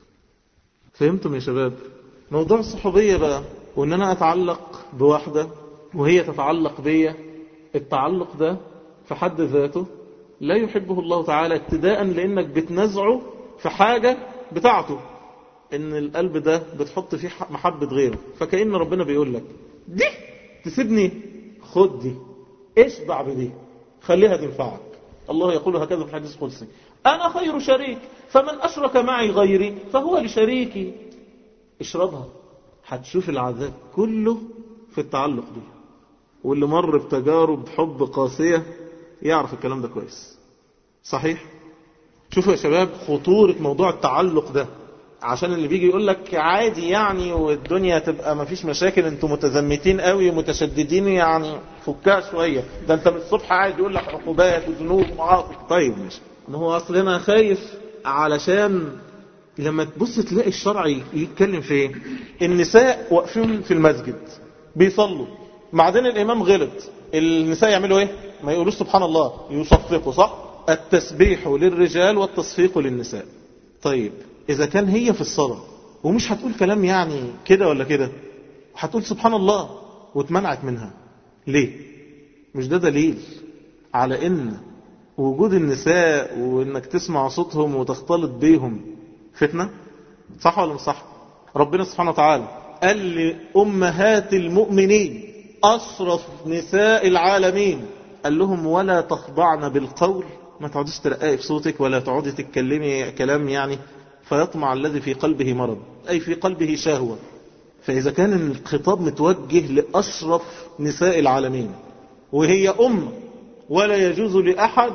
فهمتم يا شباب؟ موضوع الصحوبية بقى، وإن أنا أتعلق بواحدة وهي تتعلق بيا، التعلق ده في حد ذاته لا يحبه الله تعالى، ابتداء لأنك بتنزعه في حاجة بتاعته، إن القلب ده بتحط فيه محبة غيره. فكأن ربنا بيقول لك دي تسيبني، خد دي، اشبع بدي، خليها تنفعك. الله يقول هكذا في الحديث القدسي، أنا خير شريك، فمن أشرك معي غيري فهو لشريكي. اشربها، هتشوف العذاب كله في التعلق بيها. واللي مر بتجارب حب قاسية يعرف الكلام ده كويس. صحيح؟ شوفوا يا شباب خطورة موضوع التعلق ده، عشان اللي بيجي يقول لك عادي يعني والدنيا تبقى ما فيش مشاكل، انتوا متزمتين قوي ومتشددين يعني، فكها شوية، ده انت من الصبح عادي يقول لك عقوبات وذنوب ومعاصي. طيب ماشي، ما هو اصل انا خايف علشان لما تبص تلاقي الشرع يتكلم في ايه. النساء واقفين في المسجد بيصلوا، بعدين الامام غلط، النساء يعملوا ايه؟ ما يقولوش سبحان الله، يصفقوا. صح؟ التسبيح للرجال والتصفيق للنساء. طيب إذا كان هي في الصلاة ومش هتقول كلام يعني كده ولا كده، هتقول سبحان الله واتمنعت منها ليه؟ مش ده دليل على إن وجود النساء وإنك تسمع صوتهم وتختلط بيهم فتنة؟ صح ولا مش صح؟ ربنا سبحانه وتعالى قال لأمهات المؤمنين أشرف نساء العالمين، قال لهم ولا تخضعن بالقول، ما تقعدش ترققي في صوتك ولا تقعدي تتكلمي كلام يعني فيطمع الذي في قلبه مرض، أي في قلبه شهوة. فإذا كان الخطاب متوجه لأشرف نساء العالمين وهي ولا يجوز لأحد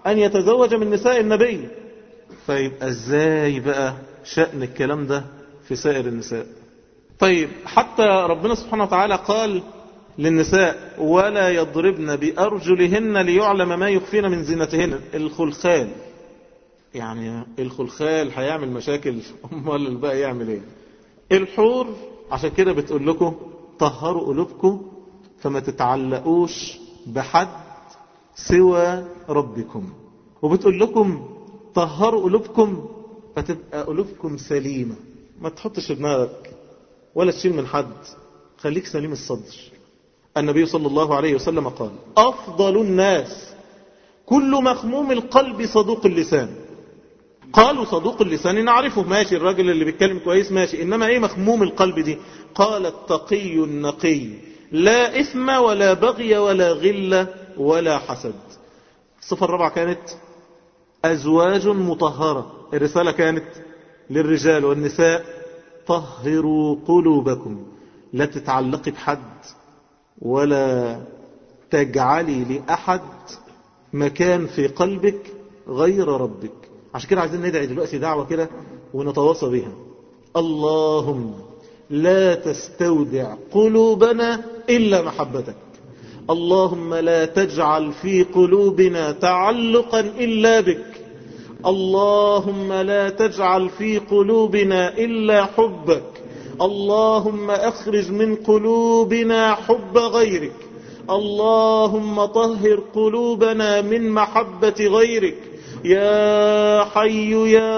أن يتزوج من نساء النبي. فيبقى ازاي بقى شأن الكلام ده في سائر النساء؟ طيب حتى ربنا سبحانه وتعالى قال للنساء ولا يضربن بأرجلهن ليعلم ما يخفين من زينتهن. الخلخال، يعني الخلخال هيعمل مشاكل، امال الباقي يعمل ايه؟ الحور عشان كده بتقول لكم طهروا قلوبكم فما تتعلقوش بحد سوى ربكم، وبتقول لكم طهروا قلوبكم فتبقى قلوبكم سليمة، ما تحطش في دماغك ولا تشيل من حد، خليك سليم الصدر. النبي صلى الله عليه وسلم قال أفضل الناس كل مخموم القلب صدوق اللسان. قالوا صدوق اللسان نعرفه، ماشي، الراجل اللي بيتكلم كويس ماشي، إنما إيه مخموم القلب دي؟ قال التقي النقي لا إثم ولا بغي ولا غل ولا حسد. الصفة الرابعة كانت أزواج مطهرة. الرسالة كانت للرجال والنساء طهروا قلوبكم، لا تتعلقي بحد ولا تجعلي لأحد مكان في قلبك غير ربك. عشان كده عايزين ندعي دلوقتي دعوة كده ونتواصى بها. اللهم لا تستودع قلوبنا إلا محبتك، اللهم لا تجعل في قلوبنا تعلقا إلا بك، اللهم لا تجعل في قلوبنا إلا حبك، اللهم أخرج من قلوبنا حب غيرك، اللهم طهر قلوبنا من محبة غيرك. يا حي يا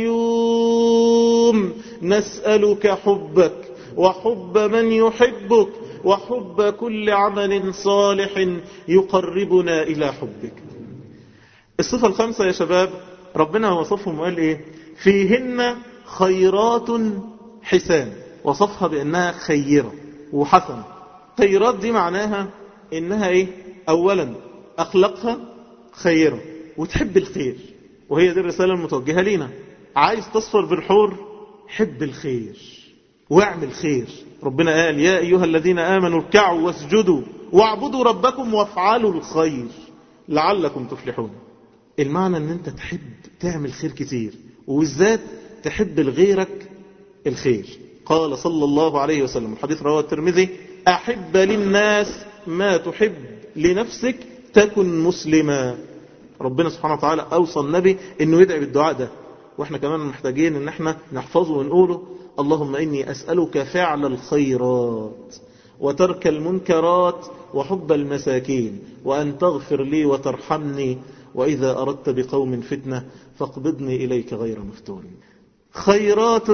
قيوم نسألك حبك وحب من يحبك وحب كل عمل صالح يقربنا إلى حبك. الصفة الخامسة يا شباب ربنا وصفهم وقال إيه؟ فيهن خيرات حسان، وصفها بأنها خيرة وحسنة. خيرات دي معناها إنها إيه؟ أولا أخلاقها خيرة وتحب الخير، وهي دي الرسالة المتوجهة لنا. عايز تصفر بالحور حب الخير واعمل خير. ربنا قال يا أيها الذين آمنوا اركعوا واسجدوا واعبدوا ربكم وافعلوا الخير لعلكم تفلحون. المعنى ان انت تحب تعمل خير كتير، وبالذات تحب لغيرك الخير. قال صلى الله عليه وسلم، الحديث رواه الترمذي، أحب للناس ما تحب لنفسك تكن مسلما. ربنا سبحانه وتعالى أوصى النبي انه يدعي بالدعاء ده، واحنا كمان محتاجين ان احنا نحفظه ونقوله. اللهم إني أسألك فعل الخيرات وترك المنكرات وحب المساكين وأن تغفر لي وترحمني، وإذا أردت بقوم فتنة فاقبضني إليك غير مفتون. خيرات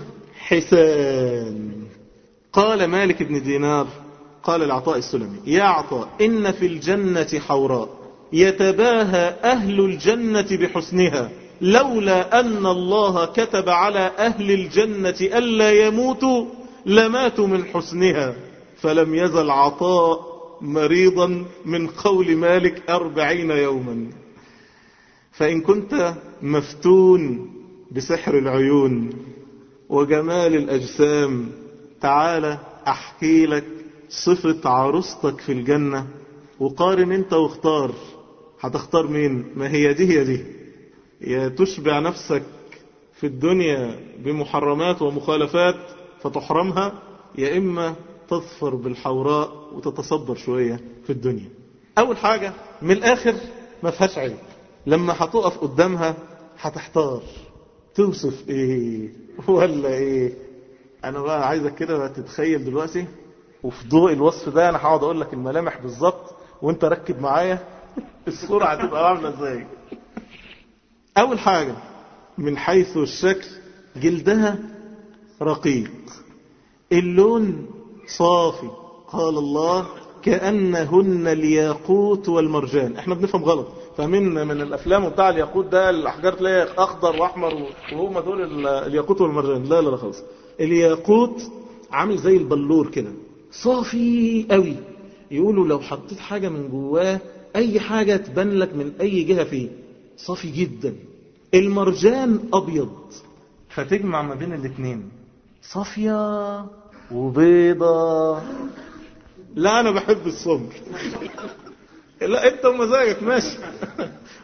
حسان. قال مالك بن دينار قال لعطاء السلمي يا عطاء إن في الجنة حوراء يتباهى أهل الجنة بحسنها، لولا أن الله كتب على أهل الجنة ألا يموتوا لماتوا من حسنها. فلم يزل عطاء مريضا من قول مالك 40 يوما. فإن كنت مفتون بسحر العيون وجمال الأجسام، تعال أحكي لك صفة عروستك في الجنة، وقارن انت واختار. هتختار مين؟ ما هي دي يا تشبع نفسك في الدنيا بمحرمات ومخالفات فتحرمها، يا إما تظفر بالحوراء وتتصبر شوية في الدنيا. أول حاجة من الآخر ما فيهاش عيب، لما هتقف قدامها هتحتار توصف ايه ولا ايه. انا بقى عايزك كده تتخيل دلوقتي، وفي ضوء الوصف ده انا هقعد اقول لك الملامح بالظبط وانت ركب معايا الصورة هتبقى عاملة ازاي. اول حاجة من حيث الشكل، جلدها رقيق، اللون صافي، قال الله كأنهن الياقوت والمرجان. احنا بنفهم غلط، فاهمين من الافلام وبتاع الياقوت ده الاحجار تلاقي اخضر واحمر وهم دول الياقوت والمرجان. لا لا لا خالص، الياقوت عامل زي البلور كده صافي قوي، يقولوا لو حطيت حاجة من جواه اي حاجة تبان لك من اي جهة فيه صافي جدا. المرجان ابيض، فتجمع ما بين الاثنين صافية وبيضة. لا انا بحب الصبر. لا انت ومزاجك ماشي،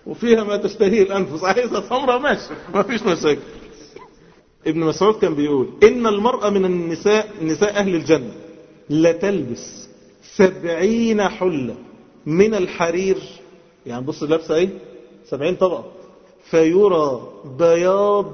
وفيها ما تشتهيه الأنفس، عايزة سمرة ماشي ما فيش مشاكل. ابن مسعود كان بيقول إن المرأة من نساء أهل الجنة لتلبس 70 حلة من الحرير، يعني بص لابسة ايه 70 طبقة، فيرى بياض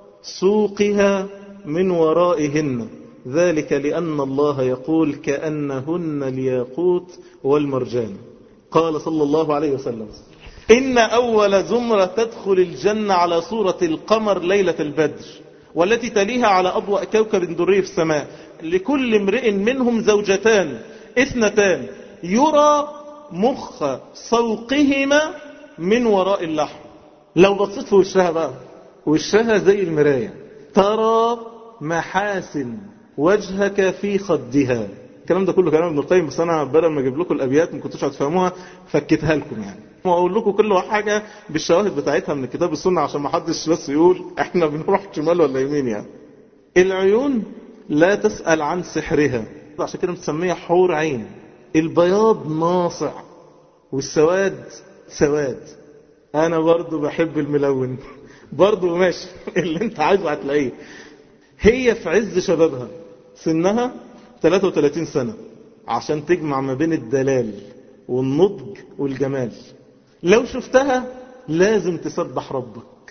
سوقها من ورائهن، ذلك لأن الله يقول كأنهن الياقوت والمرجان. قال صلى الله عليه وسلم إن أول زمرة تدخل الجنة على صورة القمر ليلة البدر، والتي تليها على أضواء كوكب دري في السماء، لكل امرئ منهم زوجتان 2 يرى مخ سوقهما من وراء اللحم. لو بصيت في وشها بقى، وشها زي المراية، ترى محاسن وجهك في خدها. الكلام ده كله كلام ابن القيم، بس انا بدل ما اجيب لكم الابيات ما كنتوش هتفهموها فكتها لكم يعني، واقول لكم كل حاجه بالشواهد بتاعتها من الكتاب والسنه، عشان ما حدش بس يقول احنا بنروح شمال ولا يمين يعني. العيون لا تسأل عن سحرها، عشان كده مسميه حور عين. البياض ناصع والسواد سواد. انا برضو بحب الملون برضو ماشي اللي انت عايزه هتلاقيه. هي في عز شبابها، سنها 33 سنة، عشان تجمع ما بين الدلال والنضج والجمال. لو شفتها لازم تسبح ربك،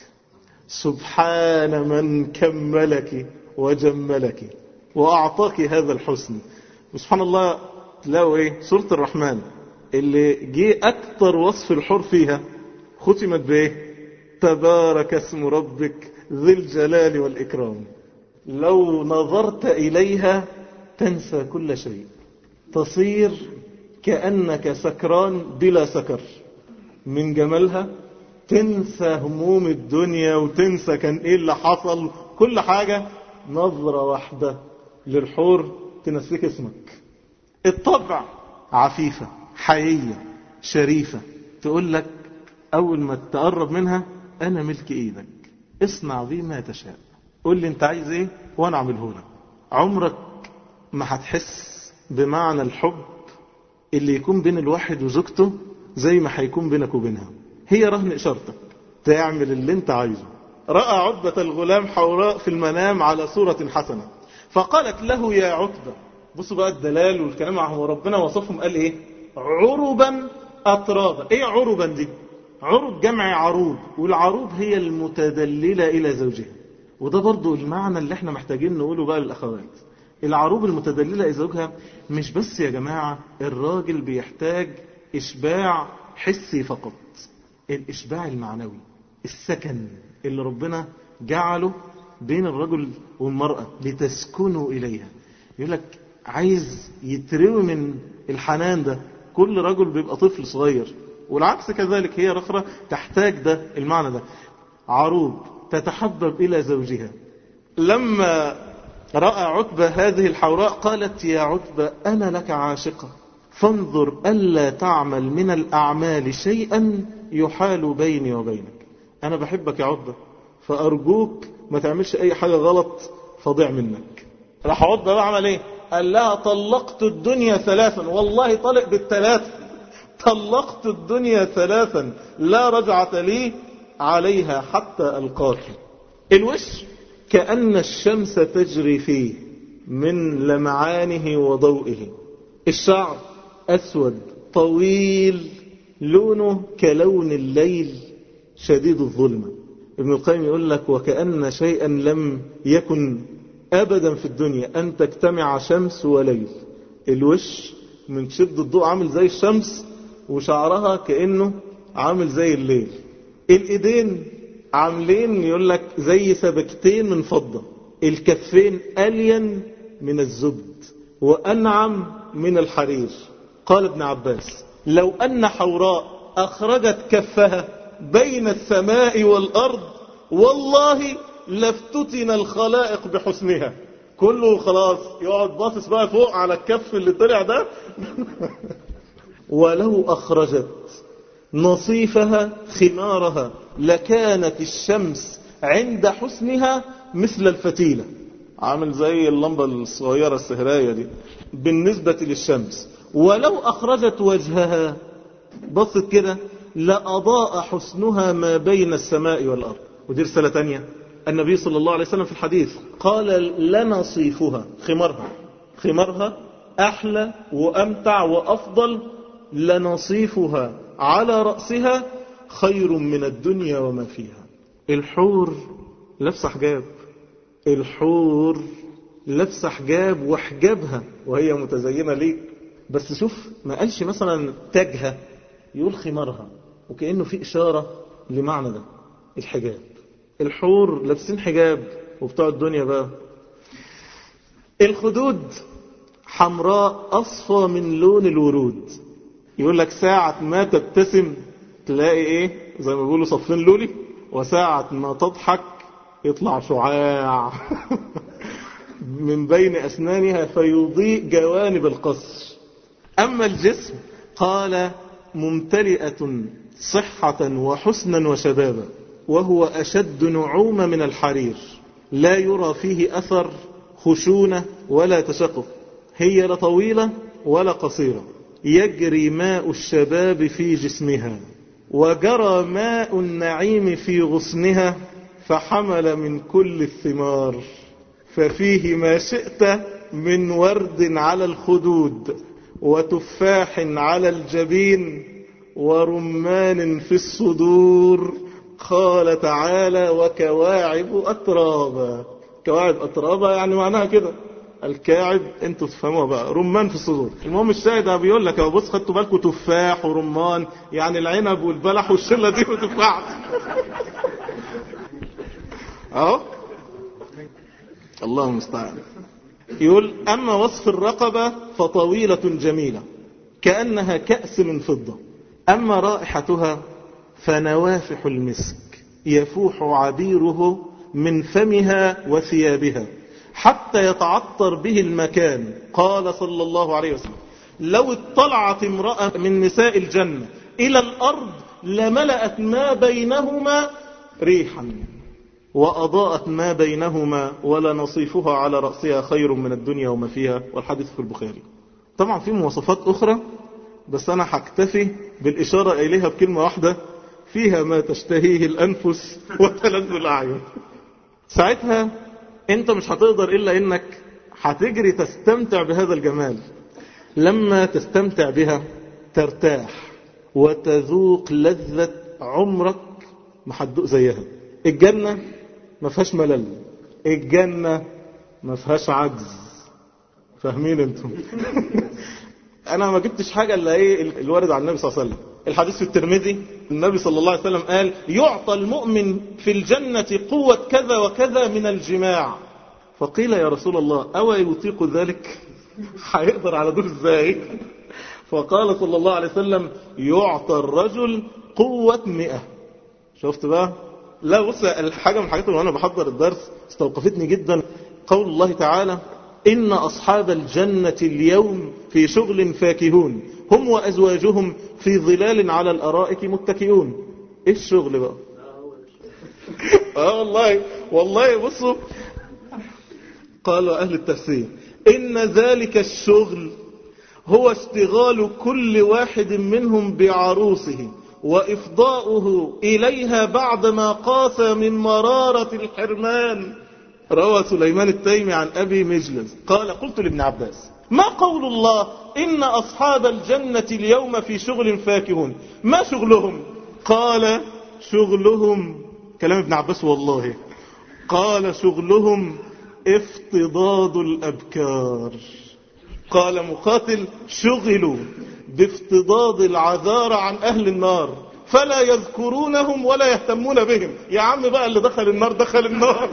سبحان من كملك وجملك وأعطاك هذا الحسن. وسبحان الله تلاقوا ايه سورة الرحمن اللي جه أكتر وصف الحور فيها ختمت بايه؟ تبارك اسم ربك ذي الجلال والإكرام. لو نظرت إليها تنسى كل شيء، تصير كأنك سكران بلا سكر من جمالها، تنسى هموم الدنيا وتنسى كان ايه اللي حصل، كل حاجة نظرة واحدة للحور تنسيك اسمك. الطبع عفيفة حيية شريفة، تقول لك أول ما تقرب منها أنا ملك إيدك، اصنع بي ما تشاء، قول لي أنت عايز إيه وأنا أعمله لك. عمرك ما هتحس بمعنى الحب اللي يكون بين الواحد وزوجته زي ما هيكون بينك وبينها. هي رهن إشارتك تعمل اللي أنت عايزه. رأى عتبة الغلام حوراء في المنام على صورة حسنة، فقالت له يا عتبة، بصوا بقى الدلال والكلام، هو ربنا وصفهم قال إيه؟ عربا أترابا. إيه عربا دي؟ عرب جمع عروب، والعروب هي المتدللة إلى زوجها. وده برضو المعنى اللي احنا محتاجين نقوله بقى للأخوات. العروب المتدللة إلى زوجها مش بس يا جماعة الراجل بيحتاج إشباع حسي فقط، الإشباع المعنوي، السكن اللي ربنا جعله بين الرجل والمرأة لتسكنوا إليها. يقول لك عايز يتروي من الحنان ده. كل رجل بيبقى طفل صغير، والعكس كذلك، هي الأخرى تحتاج ده المعنى ده. عروب تتحبب إلى زوجها. لما رأى عتبة هذه الحوراء قالت يا عتبة أنا لك عاشقة، فانظر ألا تعمل من الأعمال شيئا يحال بيني وبينك. أنا بحبك يا عتبة، فأرجوك ما تعملش أي حاجة غلط فضيع منك. راح عتبة بقى عمل إيه؟ قال لها طلقت الدنيا 3، والله طلق بال3، طلقت الدنيا 3 لا رجعة لي عليها حتى ألقاك. الوش كأن الشمس تجري فيه من لمعانه وضوئه. الشعر أسود طويل لونه كلون الليل شديد الظلمة. ابن القيم يقول لك وكأن شيئا لم يكن أبدا في الدنيا أن تجتمع شمس وليل. الوش من شدة الضوء عامل زي الشمس، وشعرها كأنه عامل زي الليل. الإيدين عاملين يقول لك زي سبكتين من فضة. الكفين ألين من الزبد وأنعم من الحرير. قال ابن عباس لو أن حوراء أخرجت كفها بين السماء والأرض والله لافتتن الخلائق بحسنها. كله خلاص يقعد باصص بقى فوق على الكف اللي طلع ده ولو أخرجت نصيفها خمارها لكانت الشمس عند حسنها مثل الفتيلة. عامل زي اللمبة الصغيرة السهراية دي بالنسبة للشمس. ولو أخرجت وجهها، بصت كده لأضاء حسنها ما بين السماء والأرض. ودي رسالة تانية. النبي صلى الله عليه وسلم في الحديث قال لنصيفها، خمارها أحلى وأمتع وأفضل، لنصيفها على رأسها خير من الدنيا وما فيها. الحور لابسة حجاب، الحور لابسة حجاب وحجابها وهي متزينة ليك. بس شوف ما قالش مثلا تاجها، يقول خمارها، وكأنه في إشارة لمعنى ده الحجاب. الحور لابسين حجاب وبتوع الدنيا بقى الخدود حمراء أصفى من لون الورود. يقول لك ساعة ما تبتسم تلاقي ايه زي ما بيقولوا صفين لولي، وساعة ما تضحك يطلع شعاع من بين أسنانها فيضيء جوانب القصر. أما الجسم قال ممتلئة صحة وحسنا وشبابا، وهو أشد نعومة من الحرير، لا يرى فيه أثر خشونة ولا تشقق، هي لا طويلة ولا قصيرة، يجري ماء الشباب في جسمها، وجرى ماء النعيم في غصنها، فحمل من كل الثمار، ففيه ما شئت من ورد على الخدود، وتفاح على الجبين، ورمان في الصدور. قال تعالى وكواعب أترابا. كواعب أترابا يعني معناها كده، الكاعب انتوا تفهموها بقى، رمان في الصدور. المهم الشاهد بيقول لك بص خدتوا بالكم تفاح ورمان، يعني العنب والبلح والشله دي وتفاح اهو الله المستعان. يقول اما وصف الرقبه فطويله جميله كانها كأس من فضه، اما رائحتها فنوافح المسك يفوح عبيره من فمها وثيابها حتى يتعطر به المكان. قال صلى الله عليه وسلم لو اطلعت امرأة من نساء الجنة إلى الأرض لملأت ما بينهما ريحا وأضاءت ما بينهما، ولنصيفها على رأسها خير من الدنيا وما فيها. والحديث في البخاري. طبعا في مواصفات أخرى بس أنا هكتفي بالإشارة إليها بكلمة واحدة، فيها ما تشتهيه الأنفس وتلذ الأعين. ساعتها انت مش هتقدر الا انك هتجري تستمتع بهذا الجمال. لما تستمتع بها ترتاح وتذوق لذة عمرك ما هتذوق زيها. الجنة ما فيهاش ملل، الجنة ما فيهاش عجز. فاهمين انتم؟ انا ما جبتش حاجة الا ايه الوارد عن النبي صلى الله عليه وسلم. الحديث في الترمذي النبي صلى الله عليه وسلم قال يعطى المؤمن في الجنة قوة كذا وكذا من الجماع. فقيل يا رسول الله أو يطيق ذلك؟ هيقدر على دول ازاي؟ فقال صلى الله عليه وسلم يعطى الرجل قوة 100. شفت بقى؟ لا بص الحاجة من الحاجات اللي وانا بحضر الدرس استوقفتني جدا قول الله تعالى إن أصحاب الجنة اليوم في شغل فاكهون هم وأزواجهم في ظلال على الأرائك متكئون. إيه الشغل بقى؟ والله بصوا قالوا أهل التفسير إن ذلك الشغل هو اشتغال كل واحد منهم بعروسه وإفضاؤه إليها بعدما قاسى من مرارة الحرمان. روى سليمان التيمي عن أبي مجلس قال قلت لابن عباس ما قول الله إن أصحاب الجنة اليوم في شغل فاكهون، ما شغلهم؟ قال شغلهم كلام ابن عباس والله، قال شغلهم افتضاد الأبكار. قال مقاتل شغلوا بافتضاد العذار عن أهل النار فلا يذكرونهم ولا يهتمون بهم. يا عم بقى اللي دخل النار دخل النار.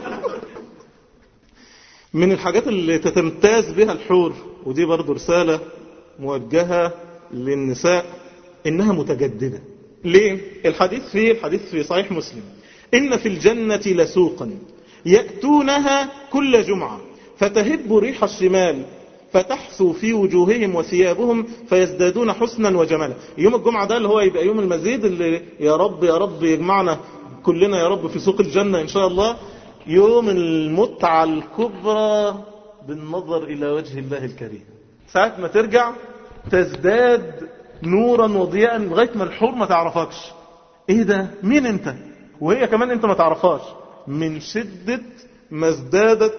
من الحاجات اللي تتمتاز بها الحور، ودي برضو رسالة موجهة للنساء، إنها متجددة. ليه؟ الحديث في صحيح مسلم إن في الجنة لسوقا يأتونها كل جمعة فتهب ريح الشمال فتحثو في وجوههم وثيابهم فيزدادون حسنا وجمالا. يوم الجمعة ده اللي هو يبقى يوم المزيد اللي يا رب يجمعنا كلنا يا رب في سوق الجنة إن شاء الله، يوم المتعة الكبرى بالنظر إلى وجه الله الكريم. ساعة ما ترجع تزداد نورا وضياء لغاية ما الحور ما تعرفكش. ايه ده؟ مين انت؟ وهي كمان انت ما تعرفهاش، من شدة ما ازدادت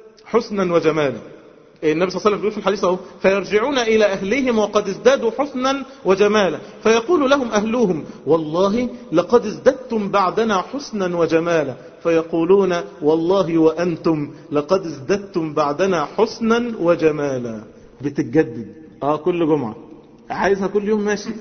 حسنا وجمالا. النبي صلى الله عليه وسلم بيقول في الحديث اهو: فيرجعون إلى أهلهم وقد ازدادوا حسنا وجمالا، فيقول لهم أهلهم: والله لقد ازددتم بعدنا حسنا وجمالا، فيقولون: والله وأنتم لقد ازددتم بعدنا حسنا وجمالا. بتتجدد كل جمعة، عايزها كل يوم، ماشي.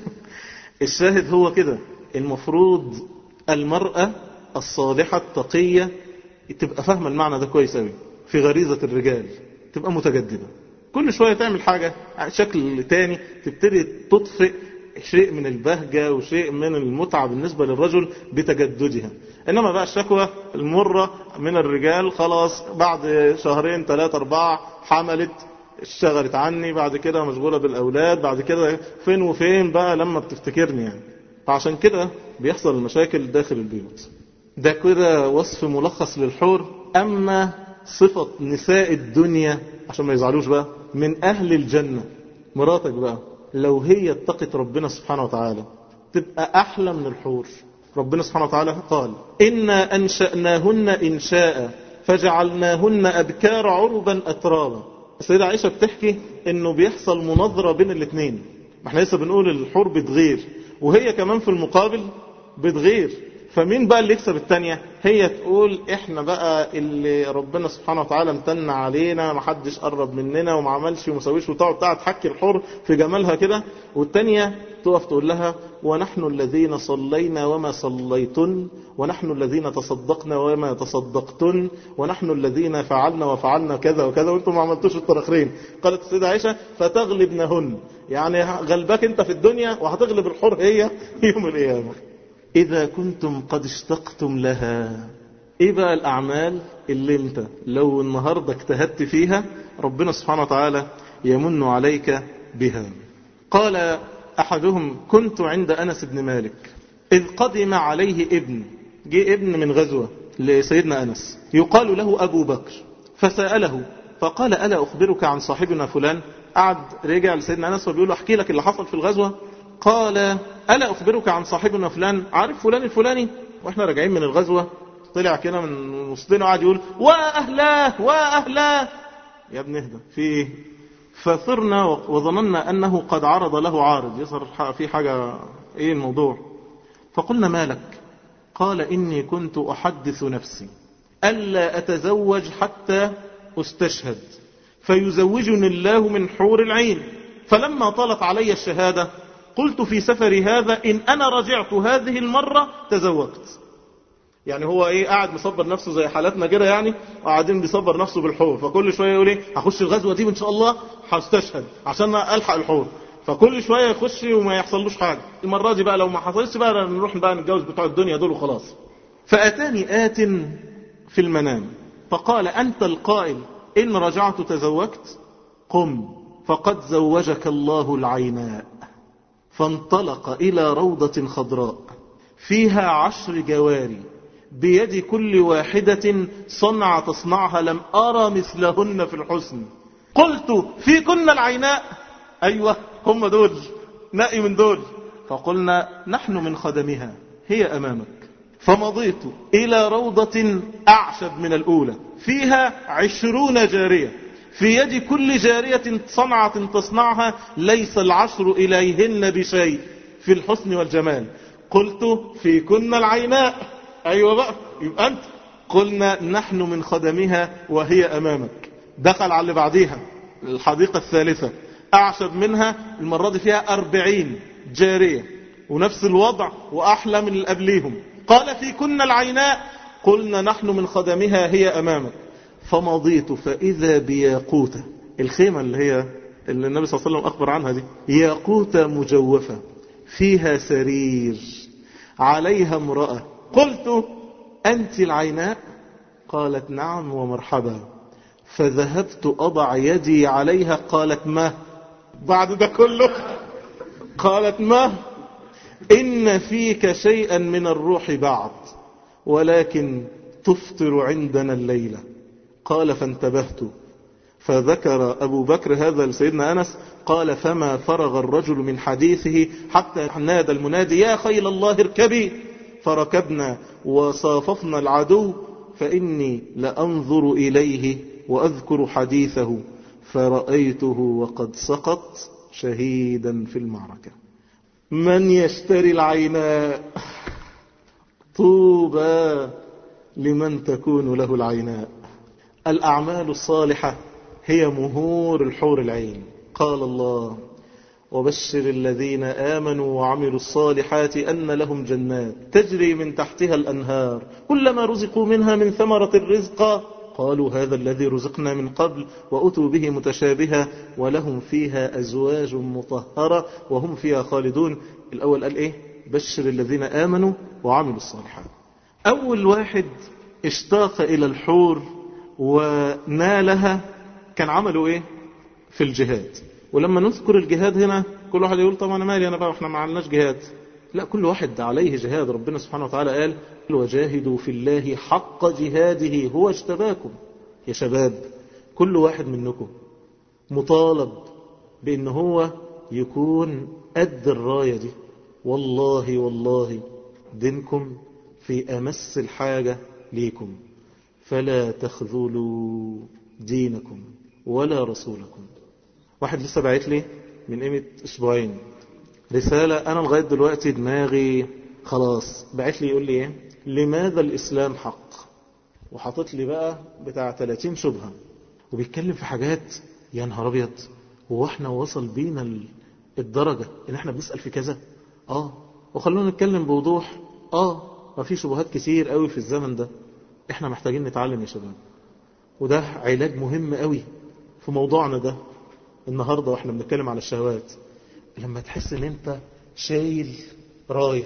الشاهد هو كده. المفروض المرأة الصالحة التقية تبقى فاهمة المعنى ده كويس أوي. في غريزة الرجال تبقى متجددة، كل شوية تعمل حاجة شكل تاني، تبتدي تطفئ شيء من البهجة وشيء من المتعة بالنسبة للرجل بتجددها. إنما بقى الشكوى المرة من الرجال، خلاص بعد شهرين 3 4 حملت، اشتغلت عني، بعد كده مشغولة بالأولاد، بعد كده فين وفين بقى لما بتفتكرني يعني. فعشان كده بيحصل المشاكل داخل البيوت. ده كده وصف ملخص للحور. أما صفة نساء الدنيا عشان ما يزعلوش بقى، من أهل الجنة، مراتك بقى لو هي اتقت ربنا سبحانه وتعالى تبقى أحلى من الحور. ربنا سبحانه وتعالى قال: إنا أنشأناهن إنشاء فجعلناهن أبكار عربا أترابا. السيدة عائشة بتحكي إنه بيحصل مناظرة بين الاثنين. ما احنا لسه بنقول الحور بتغير، وهي كمان في المقابل بتغير. فمين بقى اللي يكسب التانية؟ هي تقول: احنا بقى اللي ربنا سبحانه وتعالى امتن علينا، ما حدش قرب مننا وما عملش ومسويش، وتقعد تحكي الحر في جمالها كده. والتانية تقف تقول لها: ونحن الذين صلينا وما صليتن، ونحن الذين تصدقنا وما تصدقتن، ونحن الذين فعلنا وفعلنا كذا وكذا، وانتم ما عملتوش الطرخرين. قالت السيدة عائشة: فتغلبنهن، يعني غلبك انت في الدنيا وهتغلب الحر هي يوم القيامة. إذا كنتم قد اشتقتم لها. إيه بقى الأعمال اللي انت لو النهاردة اجتهدت فيها ربنا سبحانه وتعالى يمن عليك بها؟ قال أحدهم: كنت عند أنس بن مالك إذ قدم عليه ابن، جاء ابن من غزوة لسيدنا أنس يقال له أبو بكر، فسأله فقال: ألا أخبرك عن صاحبنا فلان؟ قعد رجع لسيدنا أنس وبيقول له: أحكي لك اللي حصل في الغزوة. قال: ألا أخبرك عن صاحبنا فلان؟ عارف فلان الفلاني؟ وإحنا راجعين من الغزوة طلع كده من وسطنا وقعد يقول: وأهلاه وأهلاه. يا ابن اهدى، في إيه؟ فثرنا وظننا أنه قد عرض له عارض، يظهر في حاجة. إيه الموضوع؟ فقلنا: ما لك؟ قال: إني كنت أحدث نفسي ألا أتزوج حتى أستشهد، فيزوجني الله من حور العين. فلما طالت علي الشهادة قلت في سفري هذا: إن أنا رجعت هذه المرة تزوجت. يعني هو ايه، قاعد مصبر نفسه زي حالاتنا كده يعني، قاعدين بيصبر نفسه بالحور. فكل شوية يقول ايه: هخش الغزوة دي وان شاء الله هستشهد عشان ألحق الحور. فكل شوية يخش وما يحصلوش حاجة. المرة دي بقى لو ما حصلش بقى نروح بقى نتجوز بتوع الدنيا دول وخلاص. فأتاني آت في المنام فقال: أنت القائل إن رجعت تزوجت؟ قم فقد زوجك الله العيناء. فانطلق إلى روضة خضراء فيها 10 جواري بيد كل واحدة صنع تصنعها لم أرى مثلهن في الحسن. قلت: فيكن العيناء؟ أيوة هم دول، نقي من دول. فقلنا: نحن من خدمها، هي أمامك. فمضيت إلى روضة أعشب من الأولى فيها 20 جارية في يد كل جارية صنعة تصنعها ليس العشر إليهن بشيء في الحسن والجمال. قلت: فيكن العيناء؟ أيوة بقى، يبقى أنت. قلنا: نحن من خدمها وهي أمامك. دخل على اللي بعديها، الحديقة الثالثة أعشب منها، المرة دي فيها 40 جارية ونفس الوضع وأحلى من اللي قبليهم. قال: فيكن العيناء؟ قلنا: نحن من خدمها هي أمامك. فمضيت فإذا بياقوتة، الخيمة اللي النبي صلى الله عليه وسلم أخبر عنها دي، ياقوتة مجوفة فيها سرير عليها امرأة. قلت: أنت العيناء؟ قالت: نعم ومرحبا. فذهبت أضع يدي عليها. قالت: ما بعد ده كله؟ قالت: ما إن فيك شيئا من الروح بعد، ولكن تفطر عندنا الليلة. قال: فانتبهت فذكر أبو بكر هذا لسيدنا أنس قال فما فرغ الرجل من حديثه حتى نادى المنادي يا خيل الله اركبي، فركبنا وصاففنا العدو، فإني لأنظر إليه وأذكر حديثه فرأيته وقد سقط شهيدا في المعركة. من يشتري العيناء؟ طوبى لمن تكون له العيناء. الأعمال الصالحة هي مهور الحور العين. قال الله وبشر الذين آمنوا وعملوا الصالحات أن لهم جنات تجري من تحتها الأنهار كلما رزقوا منها من ثمرة الرزق قالوا هذا الذي رزقنا من قبل وأتوا به متشابها ولهم فيها أزواج مطهرة وهم فيها خالدون. الأول قال إيه؟ بشر الذين آمنوا وعملوا الصالحات. أول واحد اشتاق إلى الحور ونالها كان عملوا إيه؟ في الجهاد. ولما نذكر الجهاد هنا كل واحد يقول طبعا أنا مالي أنا بقى، احنا ما عملناش جهاد. لا، كل واحد عليه جهاد. ربنا سبحانه وتعالى قال وجاهدوا في الله حق جهاده هو اجتباكم. يا شباب، كل واحد منكم مطالب بأن هو يكون قد الراية دي. والله والله دينكم في أمس الحاجة ليكم، فلا تخذلوا دينكم ولا رسولكم. واحد لسه بعت لي من قيمة أسبوعين رسالة، أنا لغاية دلوقتي دماغي خلاص. بعت لي يقول لي إيه؟ لماذا الإسلام حق؟ وحاطط لي بقى بتاع 30 شبهة، وبيتكلم في حاجات يا نهار أبيض. هو احنا وصل بينا الدرجة إن احنا بنسأل في كذا؟ وخلونا نتكلم بوضوح. ما في شبهات كتير قوي في الزمن ده. احنا محتاجين نتعلم يا شباب، وده علاج مهم قوي في موضوعنا ده النهاردة واحنا بنتكلم على الشهوات. لما تحس ان انت شايل راية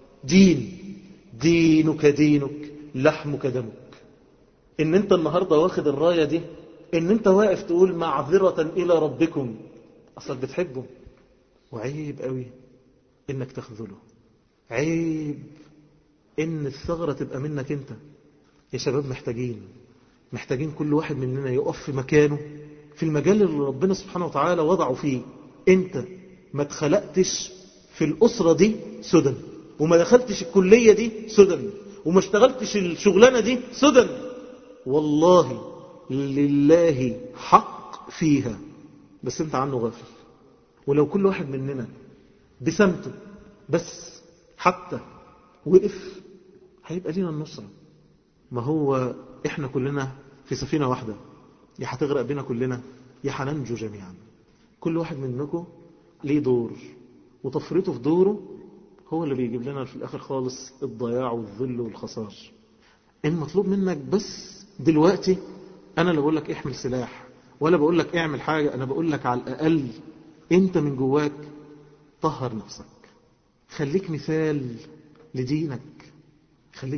دينك دينك لحمك دمك، ان انت النهاردة واخد الراية دي، ان انت واقف تقول معذرة الى ربكم، اصلا بتحبه. وعيب قوي انك تخذله، عيب ان الثغرة تبقى منك انت. يا شباب محتاجين كل واحد مننا يقف في مكانه في المجال اللي ربنا سبحانه وتعالى وضعه فيه. انت ما اتخلقتش في الأسرة دي سدى، وما دخلتش الكلية دي سدى، وما اشتغلتش الشغلانة دي سدى. والله لله حق فيها، بس انت عنه غافل. ولو كل واحد مننا بسمته بس حتى وقف، هيبقى لنا النصرة. ما هو احنا كلنا في سفينة واحدة، يا هتغرق بينا كلنا يا هننجو جميعا. كل واحد منكم ليه دور، وتفريطه في دوره هو اللي بيجيب لنا في الآخر خالص الضياع والذل والخسار. المطلوب منك بس دلوقتي، أنا لا بقول لك احمل سلاح ولا بقول لك اعمل حاجة، أنا بقول لك على الأقل أنت من جواك طهر نفسك، خليك مثال لدينك، خليك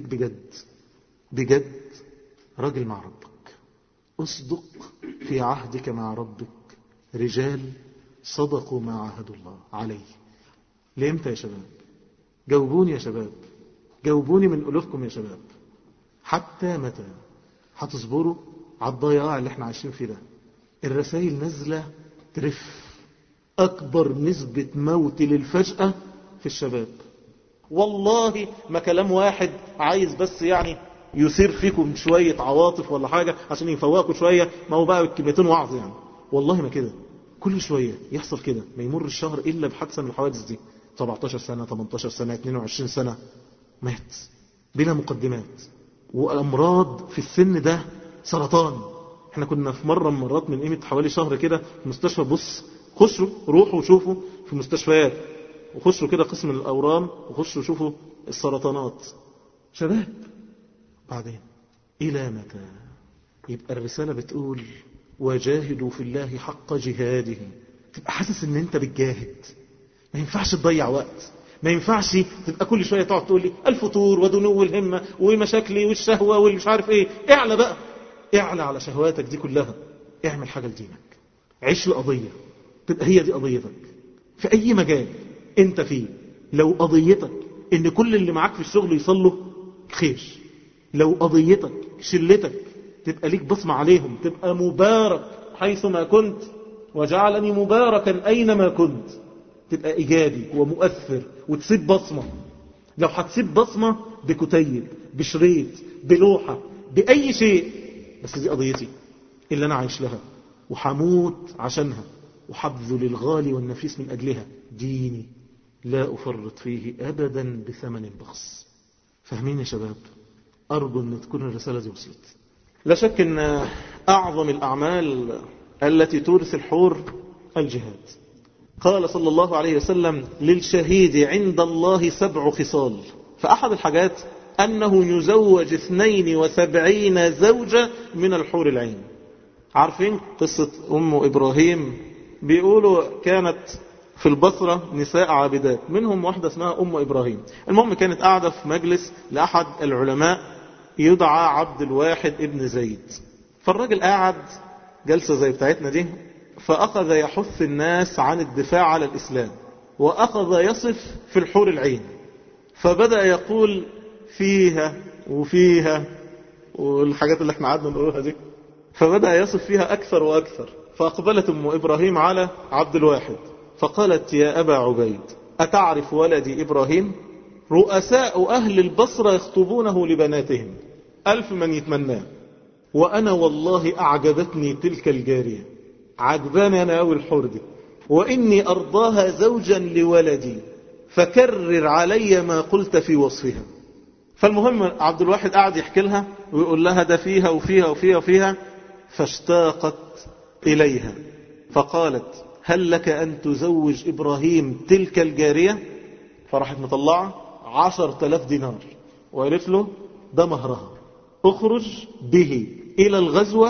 بجد راجل مع ربك، اصدق في عهدك مع ربك. رجال صدقوا ما عاهدوا الله عليه. لإمتى يا شباب؟ جاوبوني يا شباب، جاوبوني من قلوبكم يا شباب. حتى متى هتصبروا على الضياع اللي احنا عايشين فيه ده؟ الرسائل نازلة ترف. أكبر نسبة موت للفجأة في الشباب. والله ما كلام واحد عايز بس يعني يثير فيكم شوية عواطف ولا حاجة عشان يفوقوا شوية، ما هو بقى كلمتين وعظ يعني. والله ما كده، كل شوية يحصل كده. ما يمر الشهر إلا بحادثة من الحوادث دي. 17 سنة 18 سنة 22 سنة مات بلا مقدمات. وأمراض في السن ده سرطان. احنا كنا في مرة من مرات من قيمة حوالي شهر كده في مستشفى. بص، روحوا وشوفوا في مستشفيات، وخشوا كده قسم الأورام وخشوا شوفوا السرطانات. شباب بعدين إلى متى؟ يبقى الرسالة بتقول وجاهدوا في الله حق جهاده. تبقى حاسس ان انت بتجاهد. ما ينفعش تضيع وقت، ما ينفعش تبقى كل شوية تقعد تقول لي الفتور ودنو الهمة ومشاكلي والشهوة والمش عارف ايه. اعلى بقى، اعلى على شهواتك دي كلها. اعمل حاجة لدينك، عيش لقضية تبقى هي دي قضيتك في اي مجال انت فيه. لو قضيتك ان كل اللي معاك في الشغل يصلوا، خير. لو قضيتك شلتك تبقى ليك بصمة عليهم، تبقى مبارك حيثما كنت وجعلني مباركا أينما كنت. تبقى إيجابي ومؤثر وتسيب بصمة. لو هتسيب بصمة بكتيب، بشريط، بلوحة، بأي شيء، بس دي قضيتي اللي أنا عايش لها وحموت عشانها وحبذل الغالي والنفيس من أجلها، ديني لا أفرط فيه أبدا بثمن بخس. فاهمين يا شباب؟ أرجو أن تكون الرسالة دي وصلت. لا شك أن أعظم الأعمال التي تورث الحور الجهاد. قال صلى الله عليه وسلم: للشهيد عند الله 7 خصال. فأحد الحاجات أنه يزوج 72 زوجة من الحور العين. عارفين قصة أم إبراهيم؟ بيقولوا كانت في البصرة نساء عابدات، منهم واحدة اسمها أم إبراهيم. المهم كانت قاعدة في مجلس لأحد العلماء يدعى عبد الواحد ابن زيد. فالراجل قاعد جلسة زي بتاعتنا دي، فأخذ يحث الناس عن الدفاع على الإسلام، وأخذ يصف في الحور العين، فبدأ يقول فيها وفيها والحاجات اللي احنا قعدنا نقولها دي، فبدأ يصف فيها أكثر وأكثر. فأقبلت أم إبراهيم على عبد الواحد فقالت: يا أبا عبيد، أتعرف ولدي إبراهيم؟ رؤساء أهل البصرة يخطبونه لبناتهم، 1000 من يتمناه، وأنا والله أعجبتني تلك الجارية، عجباني أنا أول الحور دي، وإني أرضاها زوجا لولدي، فكرر علي ما قلت في وصفها. فالمهم عبد الواحد قاعد يحكي لها ويقول لها ده فيها وفيها وفيها وفيها، فاشتاقت إليها فقالت: هل لك أن تزوج إبراهيم تلك الجارية؟ فراحت مطلعة 10,000 دينار وقالت له: ده مهرها، اخرج به إلى الغزوة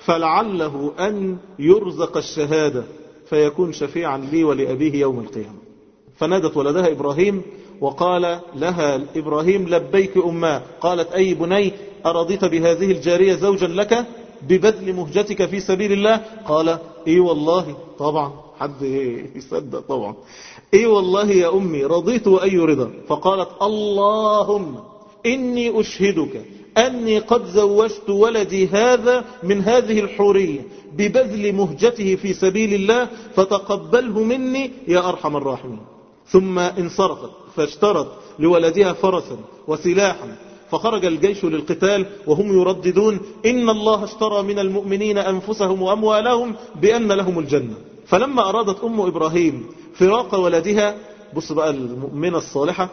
فلعله أن يرزق الشهادة فيكون شفيعا لي ولأبيه يوم القيامة. فنادت ولدها إبراهيم وقال لها إبراهيم: لبيك أماه. قالت: أي بني، أرضيت بهذه الجارية زوجا لك ببذل مهجتك في سبيل الله؟ قال: إي والله. طبعا حد يصدق طبعا. إي والله يا أمي، رضيت وأي رضا. فقالت: اللهم إني أشهدك أني قد زوجت ولدي هذا من هذه الحورية ببذل مهجته في سبيل الله، فتقبله مني يا أرحم الراحمين. ثم انصرفت فاشترت لولدها فرسا وسلاحا، فخرج الجيش للقتال وهم يرددون: إن الله اشترى من المؤمنين أنفسهم وأموالهم بأن لهم الجنة. فلما أرادت أم إبراهيم فراق ولدها، بص بقى المؤمنة الصالحة،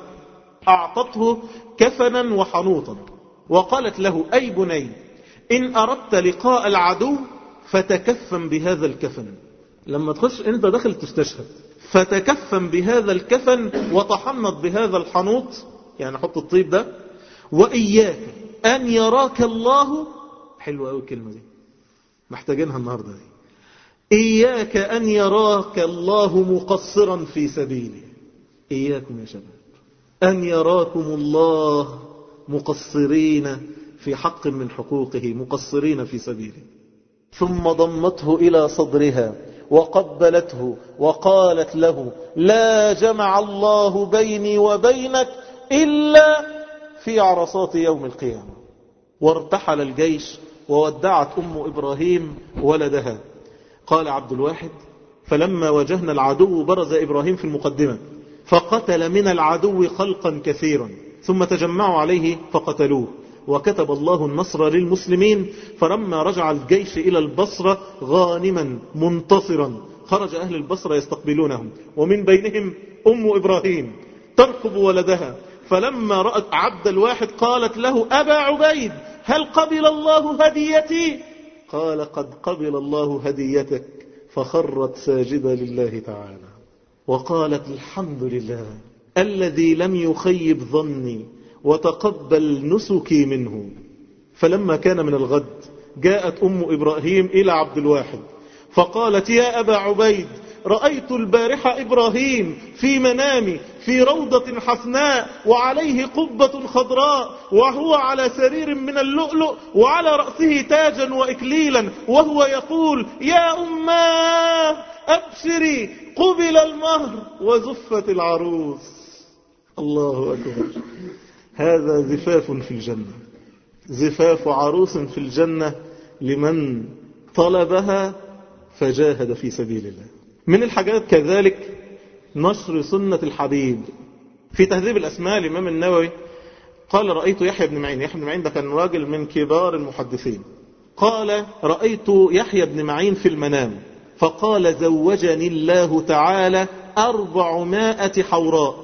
أعطته كفنا وحنوطا وقالت له: أي بني، إن أردت لقاء العدو فتكفن بهذا الكفن. لما تخش أنت داخل تستشهد، فتكفن بهذا الكفن وتحنط بهذا الحنوط، يعني حط الطيب ده، وإياك أن يراك الله. حلوة أوي الكلمة دي، محتاجينها النهاردة دي. إياك أن يراك الله مقصرا في سبيله. إياكم يا شباب أن يراكم الله مقصرين في حق من حقوقه، مقصرين في سبيله. ثم ضمته إلى صدرها وقبلته وقالت له: لا جمع الله بيني وبينك إلا في عرصات يوم القيامة. وارتحل الجيش وودعت أم إبراهيم ولدها. قال عبد الواحد: فلما واجهنا العدو برز إبراهيم في المقدمة فقتل من العدو خلقا كثيرا، ثم تجمعوا عليه فقتلوه، وكتب الله النصر للمسلمين. فلما رجع الجيش إلى البصرة غانما منتصرا، خرج أهل البصرة يستقبلونهم، ومن بينهم أم إبراهيم ترقب ولدها. فلما رأت عبد الواحد قالت له: أبا عبيد، هل قبل الله هديتي؟ قال: قد قبل الله هديتك. فخرت ساجدة لله تعالى وقالت: الحمد لله الذي لم يخيب ظني وتقبل نسكي منه. فلما كان من الغد جاءت أم إبراهيم إلى عبد الواحد فقالت: يا أبا عبيد، رأيت البارحة إبراهيم في منامي في روضة حسناء وعليه قبة خضراء، وهو على سرير من اللؤلؤ، وعلى رأسه تاجا وإكليلا، وهو يقول: يا أماه أبشري، قبل المهر وزفت العروس. الله أكبر. هذا زفاف في الجنة، زفاف عروس في الجنة لمن طلبها فجاهد في سبيل الله. من الحاجات كذلك نشر سنة الحبيب. في تهذيب الأسماء الإمام النووي قال رأيت يحيى بن معين. يحيى بن معين ده كان راجل من كبار المحدثين. قال رأيت يحيى بن معين في المنام فقال زوجني الله تعالى 400 حوراء.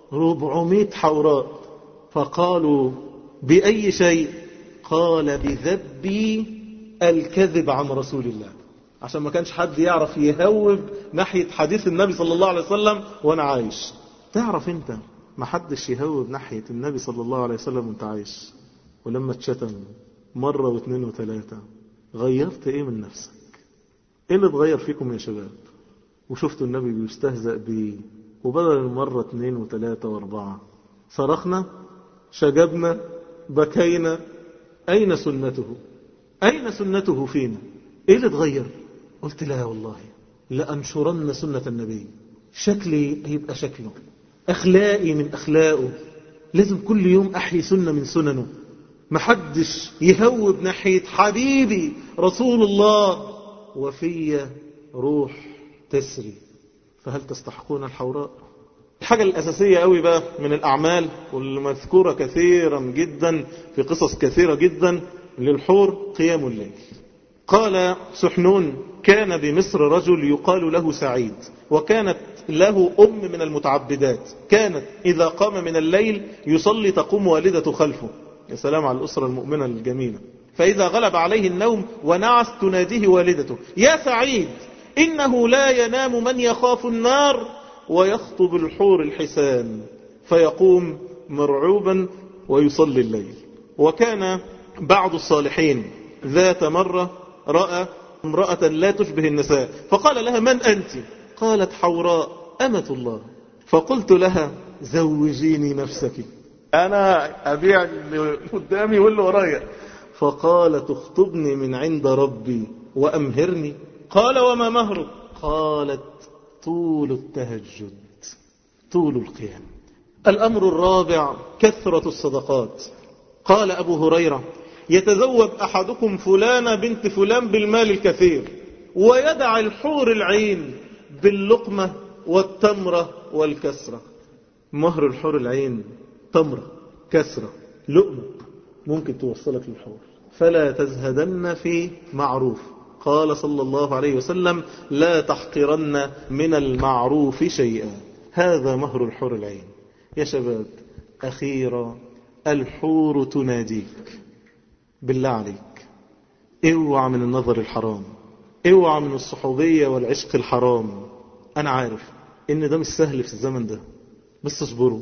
400 حوراء. فقالوا بأي شيء؟ قال بذبي الكذب عن رسول الله، عشان ما كانش حد يعرف يهوب ناحية حديث النبي صلى الله عليه وسلم وأنا عايش. تعرف أنت ما حدش يهوب ناحية النبي صلى الله عليه وسلم وأنت عايش، ولما اتشتم مرة واثنين وثلاثة غيرت إيه من نفسك؟ إيه اللي اتغير فيكم يا شباب؟ وشفتوا النبي بيستهزأ بيه، وبدل المرة 2 و3 و4 صرخنا، شجبنا، بكينا. أين سنته؟ أين سنته فينا؟ إيه اللي اتغير؟ قلت لا والله لأنشرن سنة النبي. شكلي هيبقى شكله، أخلاقي من أخلاقه، لازم كل يوم أحيي سنة من سننه. محدش يهوب ناحية حبيبي رسول الله وفي روح تسري. فهل تستحقون الحوراء؟ الحاجة الأساسية قوي بقى من الأعمال والمذكورة كثيرا جدا في قصص كثيرة جدا للحور قيام الليل. قال سحنون كان بمصر رجل يقال له سعيد، وكانت له أم من المتعبدات، كانت إذا قام من الليل يصلي تقوم والدته خلفه. يا سلام على الأسرة المؤمنة الجميلة. فإذا غلب عليه النوم ونعس تناديه والدته يا سعيد إنه لا ينام من يخاف النار ويخطب الحور الحسان، فيقوم مرعوبا ويصلي الليل. وكان بعض الصالحين ذات مرة رأى امرأة لا تشبه النساء فقال لها من أنت؟ قالت حوراء أمة الله. فقلت لها زوجيني نفسك، أنا أبيع اللي قدامي واللي ورايا. فقال تخطبني من عند ربي وأمهرني. قال وما مهرك؟ قالت طول التهجد، طول القيام. الأمر الرابع كثرة الصدقات. قال أبو هريرة يتزوج أحدكم فلانة بنت فلان بالمال الكثير ويدع الحور العين باللقمة والتمرة والكسرة. مهر الحور العين تمرة، كسرة، لقمة، ممكن توصلك للحور. فلا تزهدن في معروف. قال صلى الله عليه وسلم لا تحقرن من المعروف شيئا. هذا مهر الحور العين. يا شباب أخيرا الحور تناديك، بالله عليك اوعى من النظر الحرام، اوعى من الصحوبية والعشق الحرام. أنا عارف إن ده مش سهل في الزمن ده، بس اصبروا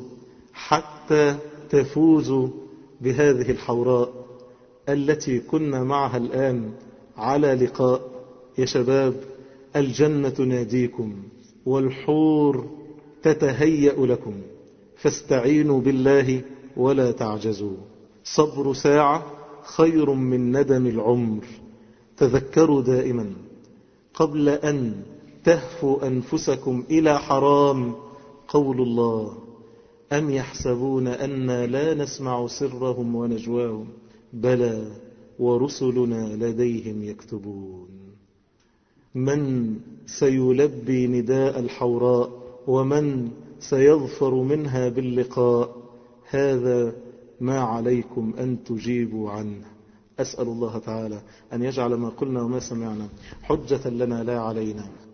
حتى تفوزوا بهذه الحوراء التي كنا معها الآن على لقاء. يا شباب الجنة تناديكم والحور تتهيأ لكم، فاستعينوا بالله ولا تعجزوا. صبر ساعة خير من ندم العمر. تذكروا دائما قبل أن تهفوا أنفسكم إلى حرام قول الله أم يحسبون أنا لا نسمع سرهم ونجواهم بلى ورسلنا لديهم يكتبون. من سيلبي نداء الحوراء ومن سيظفر منها باللقاء؟ هذا ما عليكم أن تجيبوا عنه. أسأل الله تعالى أن يجعل ما قلنا وما سمعنا حجة لنا لا علينا،